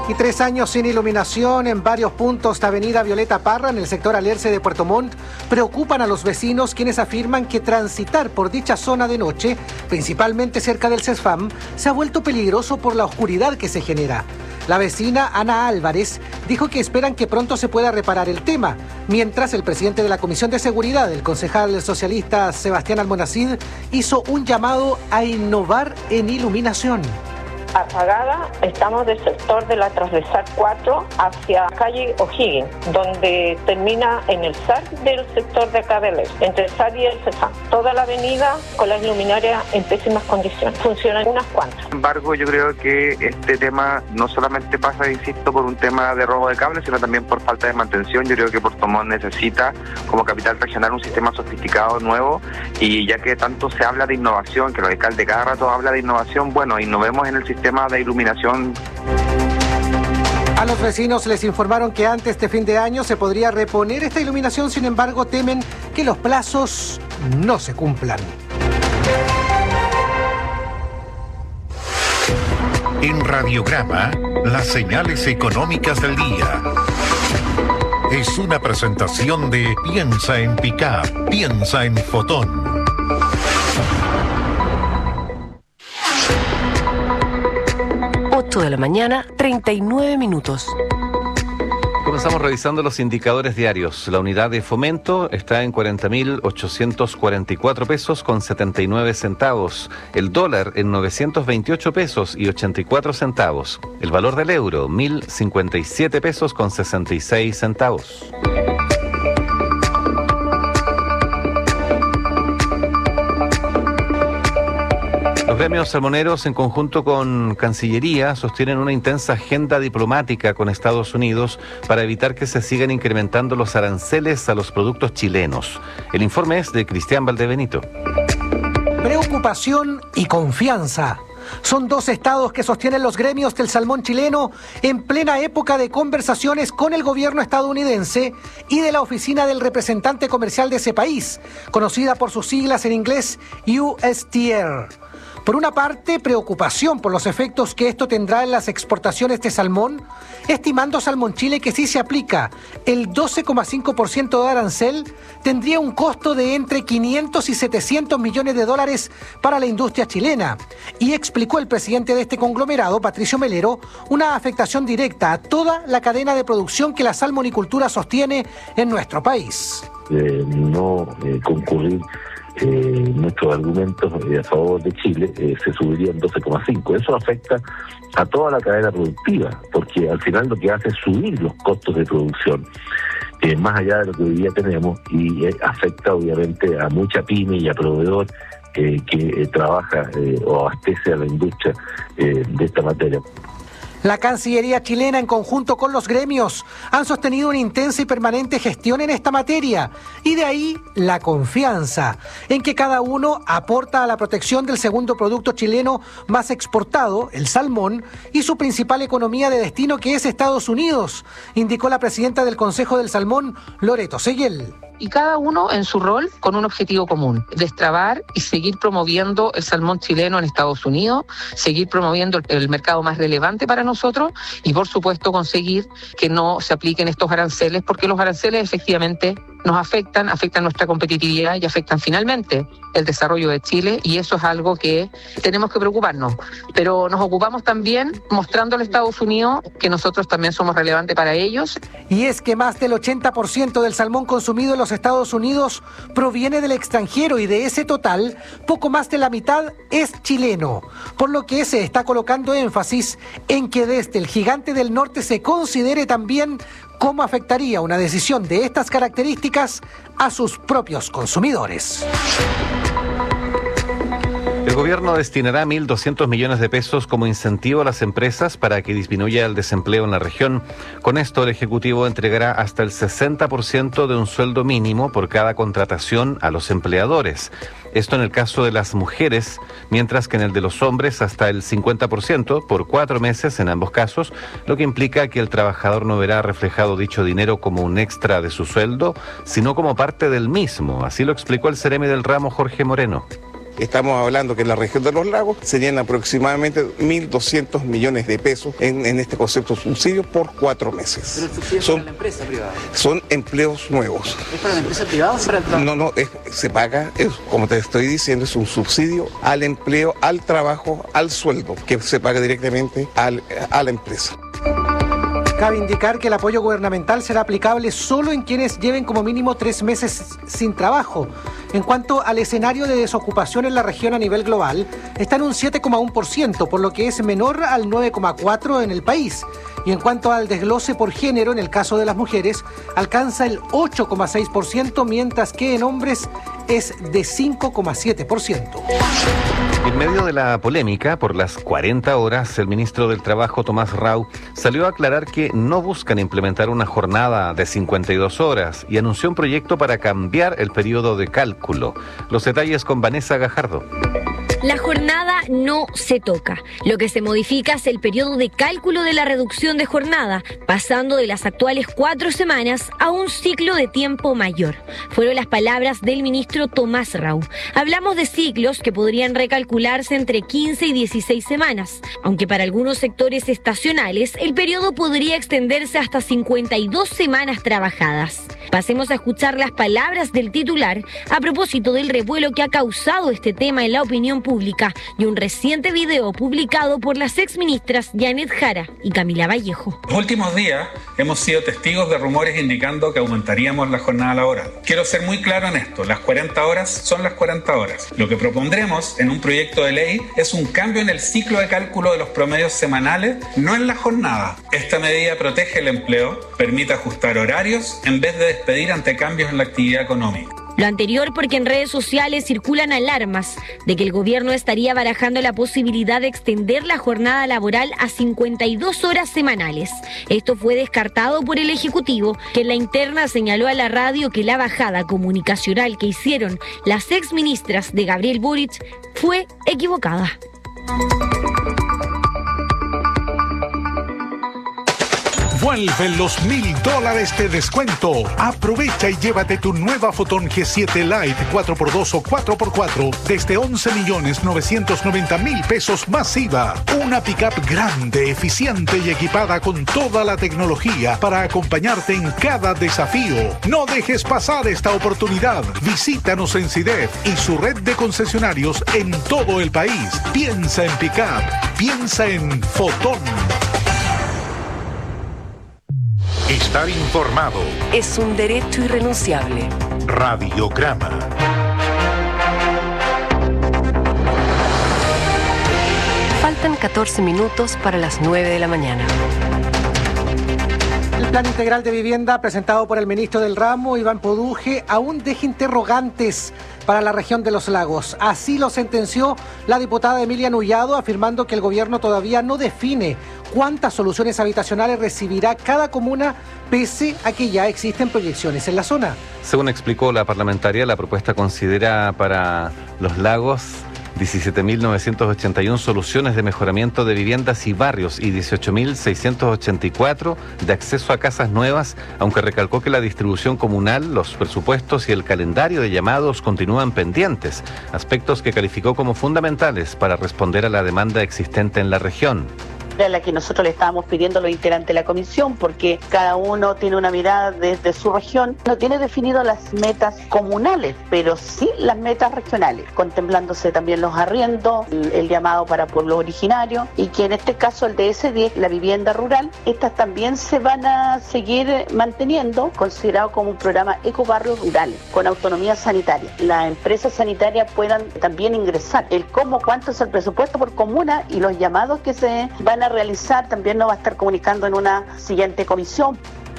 Y 3 años sin iluminación en varios puntos de Avenida Violeta Parra, en el sector Alerce de Puerto Montt, preocupan a los vecinos, quienes afirman que transitar por dicha zona de noche, principalmente cerca del CESFAM, se ha vuelto peligroso por la oscuridad que se genera. La vecina Ana Álvarez dijo que esperan que pronto se pueda reparar el tema, mientras el presidente de la Comisión de Seguridad, el concejal socialista Sebastián Almonacid, hizo un llamado a innovar en iluminación. Apagada, estamos del sector de la transversal 4 hacia calle O'Higgins, donde termina en el SAR del sector de acá del este, entre el SAR y el CESAM. Toda la avenida con las luminarias en pésimas condiciones, funcionan unas cuantas. Sin embargo, yo creo que este tema no solamente pasa, insisto, por un tema de robo de cables, sino también por falta de mantención. Yo creo que Puerto Montt necesita, como capital regional, un sistema sofisticado, nuevo, y ya que tanto se habla de innovación, que el alcalde cada rato habla de innovación, bueno, innovemos en el sistema de iluminación. A los vecinos les informaron que antes de fin de año se podría reponer esta iluminación, sin embargo temen que los plazos no se cumplan. En Radiograma, las señales económicas del día. Es una presentación de Piensa en Pickup, piensa en Fotón. De la mañana, 39 minutos. Comenzamos revisando los indicadores diarios. La unidad de fomento está en 40.844 pesos con 79 centavos. El dólar en 928 pesos y 84 centavos. El valor del euro, 1.057 pesos con 66 centavos. Los gremios salmoneros, en conjunto con Cancillería, sostienen una intensa agenda diplomática con Estados Unidos para evitar que se sigan incrementando los aranceles a los productos chilenos. El informe es de Cristian Valdebenito. Preocupación y confianza. Son dos estados que sostienen los gremios del salmón chileno en plena época de conversaciones con el gobierno estadounidense y de la oficina del representante comercial de ese país, conocida por sus siglas en inglés USTR. Por una parte, preocupación por los efectos que esto tendrá en las exportaciones de salmón, estimando Salmón Chile que si se aplica el 12,5% de arancel, tendría un costo de entre 500 y 700 millones de dólares para la industria chilena. Y explicó el presidente de este conglomerado, Patricio Melero, una afectación directa a toda la cadena de producción que la salmonicultura sostiene en nuestro país. No concurrir nuestros argumentos a favor de Chile se subirían 12,5. Eso afecta a toda la cadena productiva, porque al final lo que hace es subir los costos de producción, más allá de lo que hoy día tenemos, y afecta obviamente a mucha pyme y a proveedor que trabaja o abastece a la industria de esta materia. La Cancillería chilena, en conjunto con los gremios, han sostenido una intensa y permanente gestión en esta materia, y de ahí la confianza en que cada uno aporta a la protección del segundo producto chileno más exportado, el salmón, y su principal economía de destino, que es Estados Unidos, indicó la presidenta del Consejo del Salmón, Loreto Seguel. Y cada uno en su rol con un objetivo común: destrabar y seguir promoviendo el salmón chileno en Estados Unidos, seguir promoviendo el mercado más relevante para nosotros y, por supuesto, conseguir que no se apliquen estos aranceles, porque los aranceles efectivamente nos afectan nuestra competitividad y afectan finalmente el desarrollo de Chile, y eso es algo que tenemos que preocuparnos. Pero nos ocupamos también mostrando a los Estados Unidos que nosotros también somos relevantes para ellos. Y es que más del 80% del salmón consumido en los Estados Unidos proviene del extranjero, y de ese total, poco más de la mitad es chileno, por lo que se está colocando énfasis en que desde el gigante del norte se considere también cómo afectaría una decisión de estas características a sus propios consumidores. El gobierno destinará 1.200 millones de pesos como incentivo a las empresas para que disminuya el desempleo en la región. Con esto, el Ejecutivo entregará hasta el 60% de un sueldo mínimo por cada contratación a los empleadores. Esto en el caso de las mujeres, mientras que en el de los hombres hasta el 50% por 4 meses en ambos casos, lo que implica que el trabajador no verá reflejado dicho dinero como un extra de su sueldo, sino como parte del mismo. Así lo explicó el seremi del ramo, Jorge Moreno. estamos hablando que en la región de los lagos serían aproximadamente 1.200 millones de pesos en este concepto de subsidio por 4 meses. ¿Pero el subsidio es para la empresa privada? Son empleos nuevos. ¿Es para la empresa privada o para el trabajo? No, se paga, como te estoy diciendo, es un subsidio al empleo, al trabajo, al sueldo, que se paga directamente a la empresa. Cabe indicar que el apoyo gubernamental será aplicable solo en quienes lleven como mínimo 3 meses sin trabajo. En cuanto al escenario de desocupación en la región a nivel global, está en un 7,1%, por lo que es menor al 9,4% en el país. Y en cuanto al desglose por género, en el caso de las mujeres, alcanza el 8,6%, mientras que en hombres es de 5,7%. En medio de la polémica por las 40 horas, el ministro del Trabajo, Tomás Rau, salió a aclarar que no buscan implementar una jornada de 52 horas y anunció un proyecto para cambiar el periodo de cálculo. Los detalles con Vanessa Gajardo. La jornada no se toca. Lo que se modifica es el periodo de cálculo de la reducción de jornada, pasando de las actuales 4 semanas a un ciclo de tiempo mayor. Fueron las palabras del ministro Tomás Rau. Hablamos de ciclos que podrían recalcularse entre 15 y 16 semanas, aunque para algunos sectores estacionales el periodo podría extenderse hasta 52 semanas trabajadas. Pasemos a escuchar las palabras del titular a propósito del revuelo que ha causado este tema en la opinión pública y un reciente video publicado por las exministras Janet Jara y Camila Vallejo. En los últimos días hemos sido testigos de rumores indicando que aumentaríamos la jornada laboral. Quiero ser muy claro en esto, las 40 horas son las 40 horas. Lo que propondremos en un proyecto de ley es un cambio en el ciclo de cálculo de los promedios semanales, no en la jornada. Esta medida protege el empleo, permite ajustar horarios en vez de despedir ante cambios en la actividad económica. Lo anterior porque en redes sociales circulan alarmas de que el gobierno estaría barajando la posibilidad de extender la jornada laboral a 52 horas semanales. Esto fue descartado por el Ejecutivo, que en la interna señaló a la radio que la bajada comunicacional que hicieron las exministras de Gabriel Boric fue equivocada. Vuelven los $1,000 de descuento. Aprovecha y llévate tu nueva Fotón G7 Lite 4x2 o 4x4 desde 11.990.000 pesos más IVA. Una pickup grande, eficiente y equipada con toda la tecnología para acompañarte en cada desafío. No dejes pasar esta oportunidad. Visítanos en CIDEF y su red de concesionarios en todo el país. Piensa en pickup. Piensa en Fotón. Estar informado es un derecho irrenunciable. Radiograma. Faltan 14 minutos para las 9 de la mañana. El Plan Integral de Vivienda presentado por el ministro del ramo, Iván Poduje, aún deja interrogantes para la región de los lagos. Así lo sentenció la diputada Emilia Nullado, afirmando que el gobierno todavía no define cuántas soluciones habitacionales recibirá cada comuna, pese a que ya existen proyecciones en la zona. Según explicó la parlamentaria, la propuesta considera para los lagos 17.981 soluciones de mejoramiento de viviendas y barrios y 18.684 de acceso a casas nuevas, aunque recalcó que la distribución comunal, los presupuestos y el calendario de llamados continúan pendientes, aspectos que calificó como fundamentales para responder a la demanda existente en la región. Era la que nosotros le estábamos pidiendo a los integrantes de la comisión, porque cada uno tiene una mirada desde su región. No tiene definido las metas comunales, pero sí las metas regionales, contemplándose también los arriendos, el llamado para pueblos originarios, y que en este caso el DS10, la vivienda rural, estas también se van a seguir manteniendo, considerado como un programa ecobarrios rurales, con autonomía sanitaria. Las empresas sanitarias puedan también ingresar. El cómo, cuánto es el presupuesto por comuna y los llamados que se van a realizar también nos va a estar comunicando en una siguiente comisión.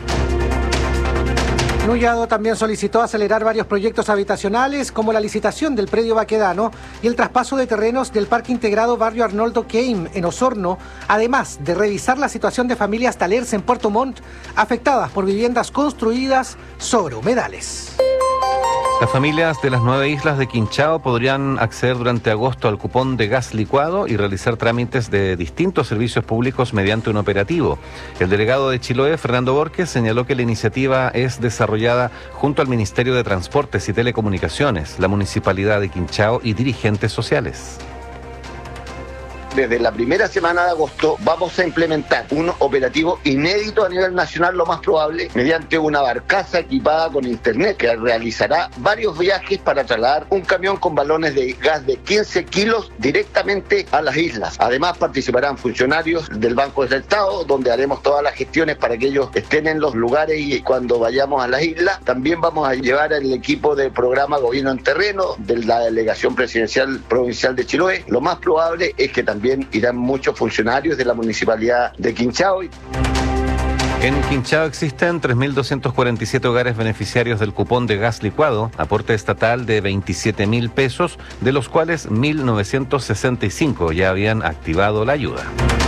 Nullado también solicitó acelerar varios proyectos habitacionales, como la licitación del predio Baquedano y el traspaso de terrenos del Parque Integrado Barrio Arnoldo Keim en Osorno, además de revisar la situación de familias Talerce en Puerto Montt afectadas por viviendas construidas sobre humedales. Las familias de las 9 islas de Quinchao podrían acceder durante agosto al cupón de gas licuado y realizar trámites de distintos servicios públicos mediante un operativo. El delegado de Chiloé, Fernando Borges, señaló que la iniciativa es desarrollada junto al Ministerio de Transportes y Telecomunicaciones, la Municipalidad de Quinchao y dirigentes sociales. Desde la primera semana de agosto vamos a implementar un operativo inédito a nivel nacional, lo más probable, mediante una barcaza equipada con internet que realizará varios viajes para trasladar un camión con balones de gas de 15 kilos directamente a las islas. Además participarán funcionarios del Banco del Estado, donde haremos todas las gestiones para que ellos estén en los lugares y cuando vayamos a las islas. También vamos a llevar el equipo del programa Gobierno en Terreno de la Delegación Presidencial Provincial de Chiloé. Lo más probable es que también irán muchos funcionarios de la Municipalidad de Quinchao. En Quinchao existen 3.247 hogares beneficiarios del cupón de gas licuado, aporte estatal de 27.000 pesos, de los cuales 1.965 ya habían activado la ayuda.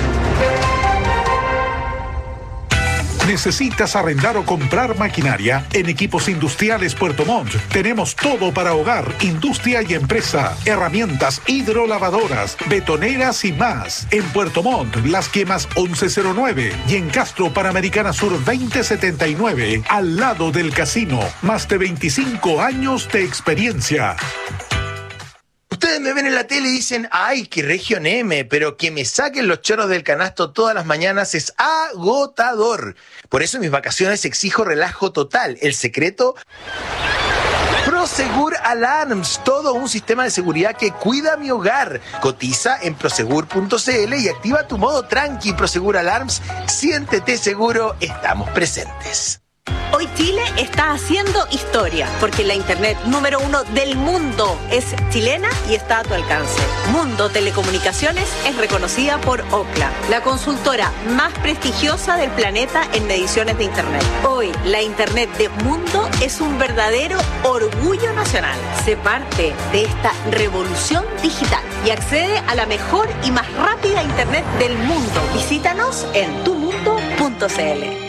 ¿Necesitas arrendar o comprar maquinaria? En Equipos Industriales Puerto Montt tenemos todo para hogar, industria y empresa, herramientas hidrolavadoras, betoneras y más. En Puerto Montt, Las Quemas 1109 y en Castro Panamericana Sur 2079, al lado del casino. Más de 25 años de experiencia. Ustedes me ven en la tele y dicen, ay, qué región M, pero que me saquen los chorros del canasto todas las mañanas es agotador. Por eso en mis vacaciones exijo relajo total. El secreto, Prosegur Alarms, todo un sistema de seguridad que cuida mi hogar. Cotiza en prosegur.cl y activa tu modo tranqui. Prosegur Alarms, siéntete seguro, estamos presentes. Hoy Chile está haciendo historia, porque la internet número 1 del mundo es chilena y está a tu alcance. Mundo Telecomunicaciones es reconocida por Ookla, la consultora más prestigiosa del planeta en mediciones de internet. Hoy, la internet de Mundo es un verdadero orgullo nacional. Sé parte de esta revolución digital y accede a la mejor y más rápida internet del mundo. Visítanos en tumundo.cl.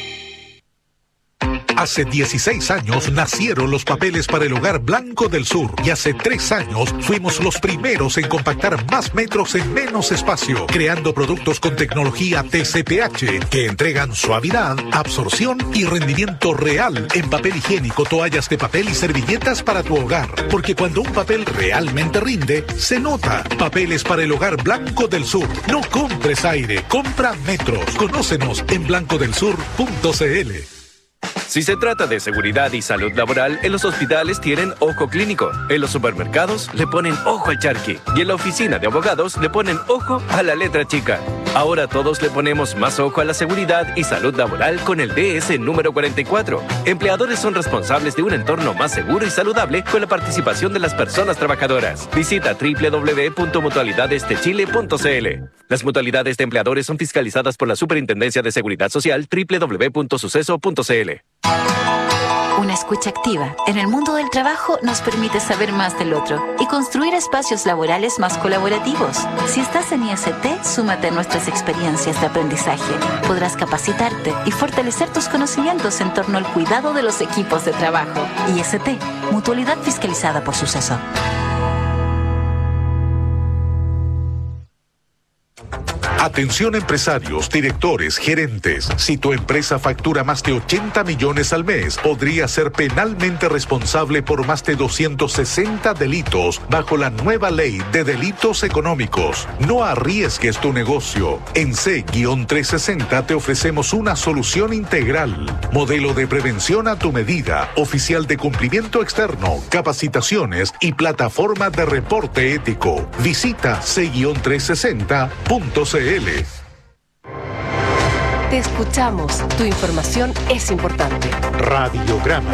Hace 16 años nacieron los papeles para el hogar Blanco del Sur y hace 3 años fuimos los primeros en compactar más metros en menos espacio, creando productos con tecnología TCPH que entregan suavidad, absorción y rendimiento real en papel higiénico, toallas de papel y servilletas para tu hogar. Porque cuando un papel realmente rinde, se nota. Papeles para el hogar Blanco del Sur. No compres aire, compra metros. Conócenos en blancodelsur.cl. Si se trata de seguridad y salud laboral, en los hospitales tienen ojo clínico, en los supermercados le ponen ojo al charqui y en la oficina de abogados le ponen ojo a la letra chica. Ahora todos le ponemos más ojo a la seguridad y salud laboral con el DS número 44. Empleadores son responsables de un entorno más seguro y saludable con la participación de las personas trabajadoras. Visita www.mutualidadesdechile.cl. Las mutualidades de empleadores son fiscalizadas por la Superintendencia de Seguridad Social www.suceso.cl. Una escucha activa en el mundo del trabajo nos permite saber más del otro y construir espacios laborales más colaborativos. Si estás en IST, súmate a nuestras experiencias de aprendizaje. Podrás capacitarte y fortalecer tus conocimientos en torno al cuidado de los equipos de trabajo. IST, Mutualidad fiscalizada por Suceso. Atención empresarios, directores, gerentes. Si tu empresa factura más de 80 millones al mes, podría ser penalmente responsable por más de 260 delitos bajo la nueva ley de delitos económicos. No arriesgues tu negocio. En C-360 te ofrecemos una solución integral. Modelo de prevención a tu medida, oficial de cumplimiento externo, capacitaciones y plataforma de reporte ético. Visita C-360.cl. Te escuchamos. Tu información es importante. Radiograma.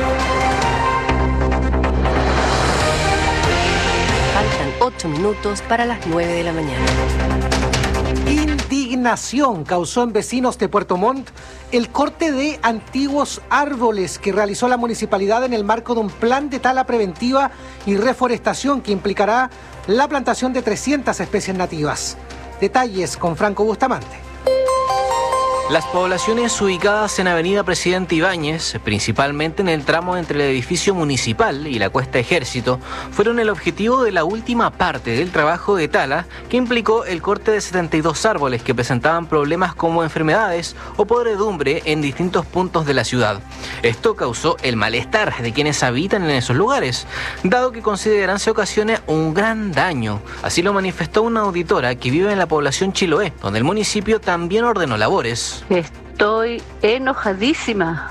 Faltan 8 minutos para las 9 de la mañana. Indignación causó en vecinos de Puerto Montt el corte de antiguos árboles que realizó la municipalidad en el marco de un plan de tala preventiva y reforestación que implicará la plantación de 300 especies nativas. Detalles con Franco Bustamante. Las poblaciones ubicadas en Avenida Presidente Ibáñez, principalmente en el tramo entre el edificio municipal y la Cuesta Ejército, fueron el objetivo de la última parte del trabajo de tala que implicó el corte de 72 árboles que presentaban problemas como enfermedades o podredumbre en distintos puntos de la ciudad. Esto causó el malestar de quienes habitan en esos lugares, dado que consideran se ocasiona un gran daño. Así lo manifestó una auditora que vive en la población Chiloé, donde el municipio también ordenó labores. Estoy enojadísima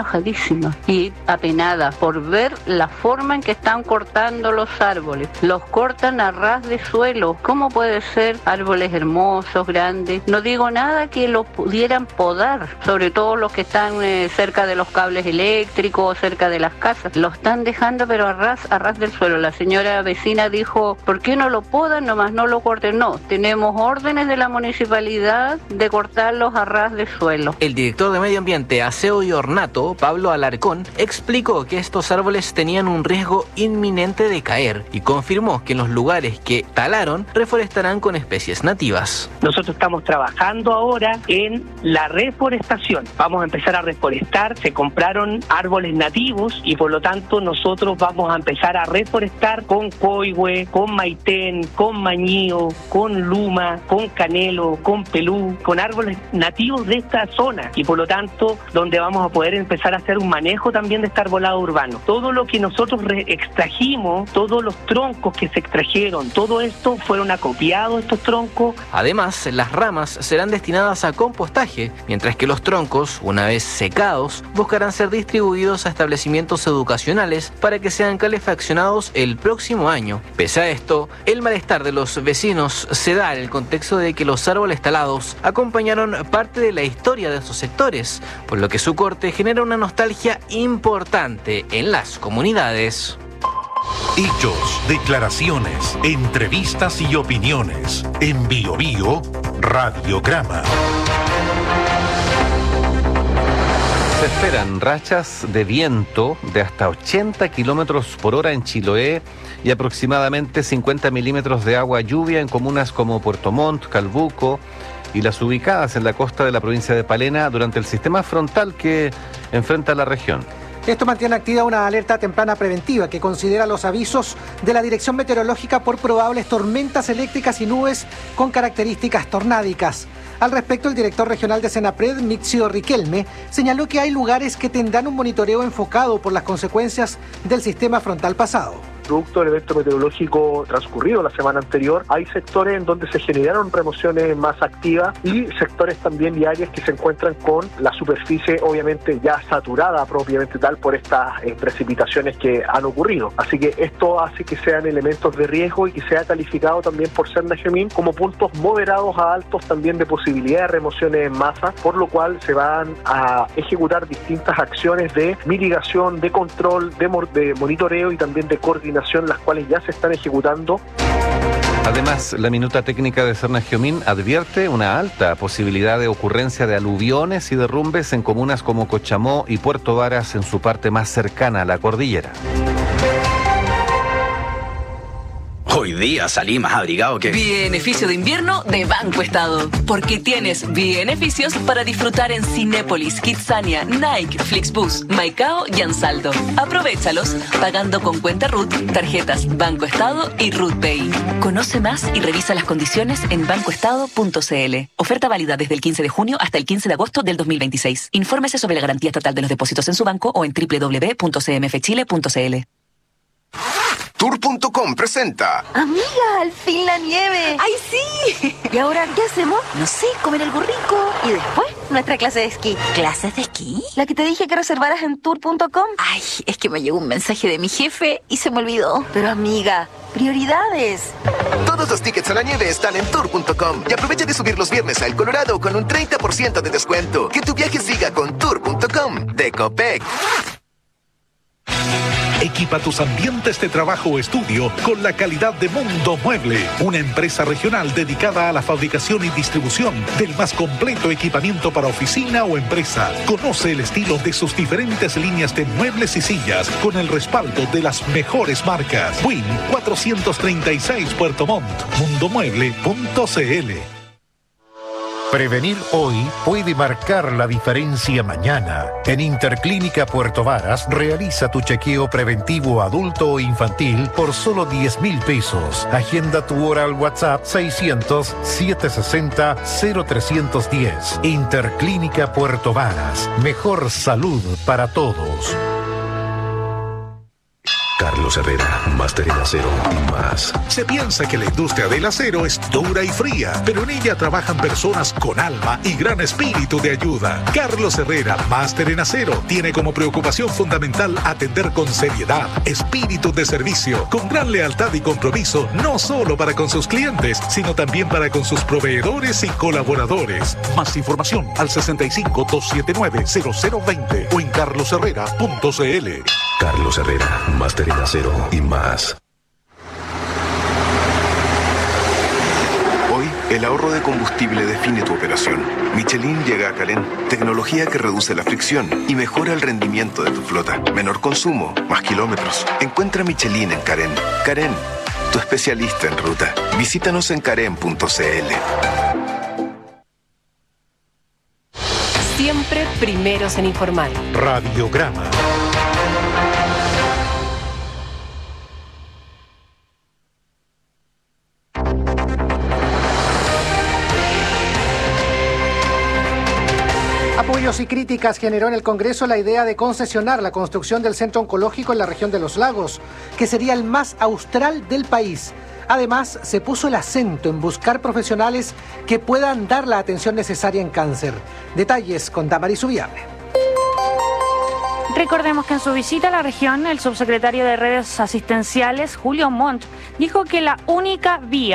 y apenada por ver la forma en que están cortando los árboles. Los cortan a ras de suelo. ¿Cómo puede ser árboles hermosos, grandes? No digo nada que los pudieran podar, sobre todo los que están cerca de los cables eléctricos, cerca de las casas. Lo están dejando pero a ras del suelo. La señora vecina dijo, ¿por qué no lo podan? Nomás no lo corten. No, tenemos órdenes de la municipalidad de cortarlos a ras de suelo. El director de Medio Ambiente, Aseo y Ornato, Pablo Alarcón, explicó que estos árboles tenían un riesgo inminente de caer y confirmó que en los lugares que talaron reforestarán con especies nativas. Nosotros estamos trabajando ahora en la reforestación. Vamos a empezar a reforestar. Se compraron árboles nativos y por lo tanto nosotros vamos a empezar a reforestar con coihue, con maitén, con mañío, con luma, con canelo, con pelú, con árboles nativos de esta zona y por lo tanto donde vamos a poder empezar a hacer un manejo también de este arbolado urbano. Todo lo que nosotros extrajimos, todos los troncos que se extrajeron, todo esto fueron acopiados estos troncos. Además, las ramas serán destinadas a compostaje, mientras que los troncos, una vez secados, buscarán ser distribuidos a establecimientos educacionales para que sean calefaccionados el próximo año. Pese a esto, el malestar de los vecinos se da en el contexto de que los árboles talados acompañaron parte de la historia de esos sectores, por lo que su corte genera una nostalgia importante en las comunidades. Hechos, declaraciones, entrevistas y opiniones. En Bio Bio, Radiograma. Se esperan rachas de viento de hasta 80 kilómetros por hora en Chiloé y aproximadamente 50 milímetros de agua lluvia en comunas como Puerto Montt, Calbuco y las ubicadas en la costa de la provincia de Palena durante el sistema frontal que enfrenta la región. Esto mantiene activa una alerta temprana preventiva que considera los avisos de la Dirección Meteorológica por probables tormentas eléctricas y nubes con características tornádicas. Al respecto, el director regional de Senapred, Mixio Riquelme, señaló que hay lugares que tendrán un monitoreo enfocado por las consecuencias del sistema frontal pasado. Producto del evento meteorológico transcurrido la semana anterior, hay sectores en donde se generaron remociones más activas y sectores también y áreas que se encuentran con la superficie obviamente ya saturada propiamente tal por estas precipitaciones que han ocurrido. Así que esto hace que sean elementos de riesgo y que sea calificado también por Senajemín como puntos moderados a altos también de posibilidad de remociones en masa, por lo cual se van a ejecutar distintas acciones de mitigación, de control, de monitoreo y también de coordinación, las cuales ya se están ejecutando. Además, la minuta técnica de Senajemín advierte una alta posibilidad de ocurrencia de aluviones y derrumbes en comunas como Cochamó y Puerto Varas en su parte más cercana a la cordillera. Hoy día salí más abrigado que... Beneficio de invierno de Banco Estado. Porque tienes beneficios para disfrutar en Cinépolis, Kidzania, Nike, Flixbus, Maicao y Ansaldo. Aprovéchalos pagando con cuenta RUT, tarjetas Banco Estado y RUT Pay. Conoce más y revisa las condiciones en bancoestado.cl. Oferta válida desde el 15 de junio hasta el 15 de agosto del 2026. Infórmese sobre la garantía estatal de los depósitos en su banco o en www.cmfchile.cl. Tour.com presenta... Amiga, al fin la nieve. ¡Ay, sí! ¿Y ahora qué hacemos? No sé, comer algo rico. Y después, nuestra clase de esquí. ¿Clases de esquí? La que te dije que reservaras en Tour.com. Ay, es que me llegó un mensaje de mi jefe y se me olvidó. Pero amiga, prioridades. Todos los tickets a la nieve están en Tour.com. Y aprovecha de subir los viernes a El Colorado con un 30% de descuento. Que tu viaje siga con Tour.com de Copec. Equipa tus ambientes de trabajo o estudio con la calidad de Mundo Mueble, una empresa regional dedicada a la fabricación y distribución del más completo equipamiento para oficina o empresa. Conoce el estilo de sus diferentes líneas de muebles y sillas con el respaldo de las mejores marcas. Win 436 Puerto Montt, mundomueble.cl. Prevenir hoy puede marcar la diferencia mañana. En Interclínica Puerto Varas, realiza tu chequeo preventivo adulto o infantil por solo 10.000 pesos. Agenda tu hora al WhatsApp 600-760-0310. Interclínica Puerto Varas. Mejor salud para todos. Carlos Herrera, máster en acero y más. Se piensa que la industria del acero es dura y fría, pero en ella trabajan personas con alma y gran espíritu de ayuda. Carlos Herrera, máster en acero, tiene como preocupación fundamental atender con seriedad, espíritu de servicio, con gran lealtad y compromiso, no solo para con sus clientes, sino también para con sus proveedores y colaboradores. Más información al 65-279-0020 o en carlosherrera.cl. Carlos Herrera, máster en acero y más. Hoy, el ahorro de combustible define tu operación. Michelin llega a Carén, tecnología que reduce la fricción y mejora el rendimiento de tu flota. Menor consumo, más kilómetros. Encuentra Michelin en Carén. Carén, tu especialista en ruta. Visítanos en carén.cl. Siempre primeros en informar. Radiograma. Apoyos y críticas generó en el Congreso la idea de concesionar la construcción del centro oncológico en la región de Los Lagos, que sería el más austral del país. Además, se puso el acento en buscar profesionales que puedan dar la atención necesaria en cáncer. Detalles con Damaris Ubiarne. Recordemos que en su visita a la región, el subsecretario de Redes Asistenciales, Julio Montt, dijo que la única vía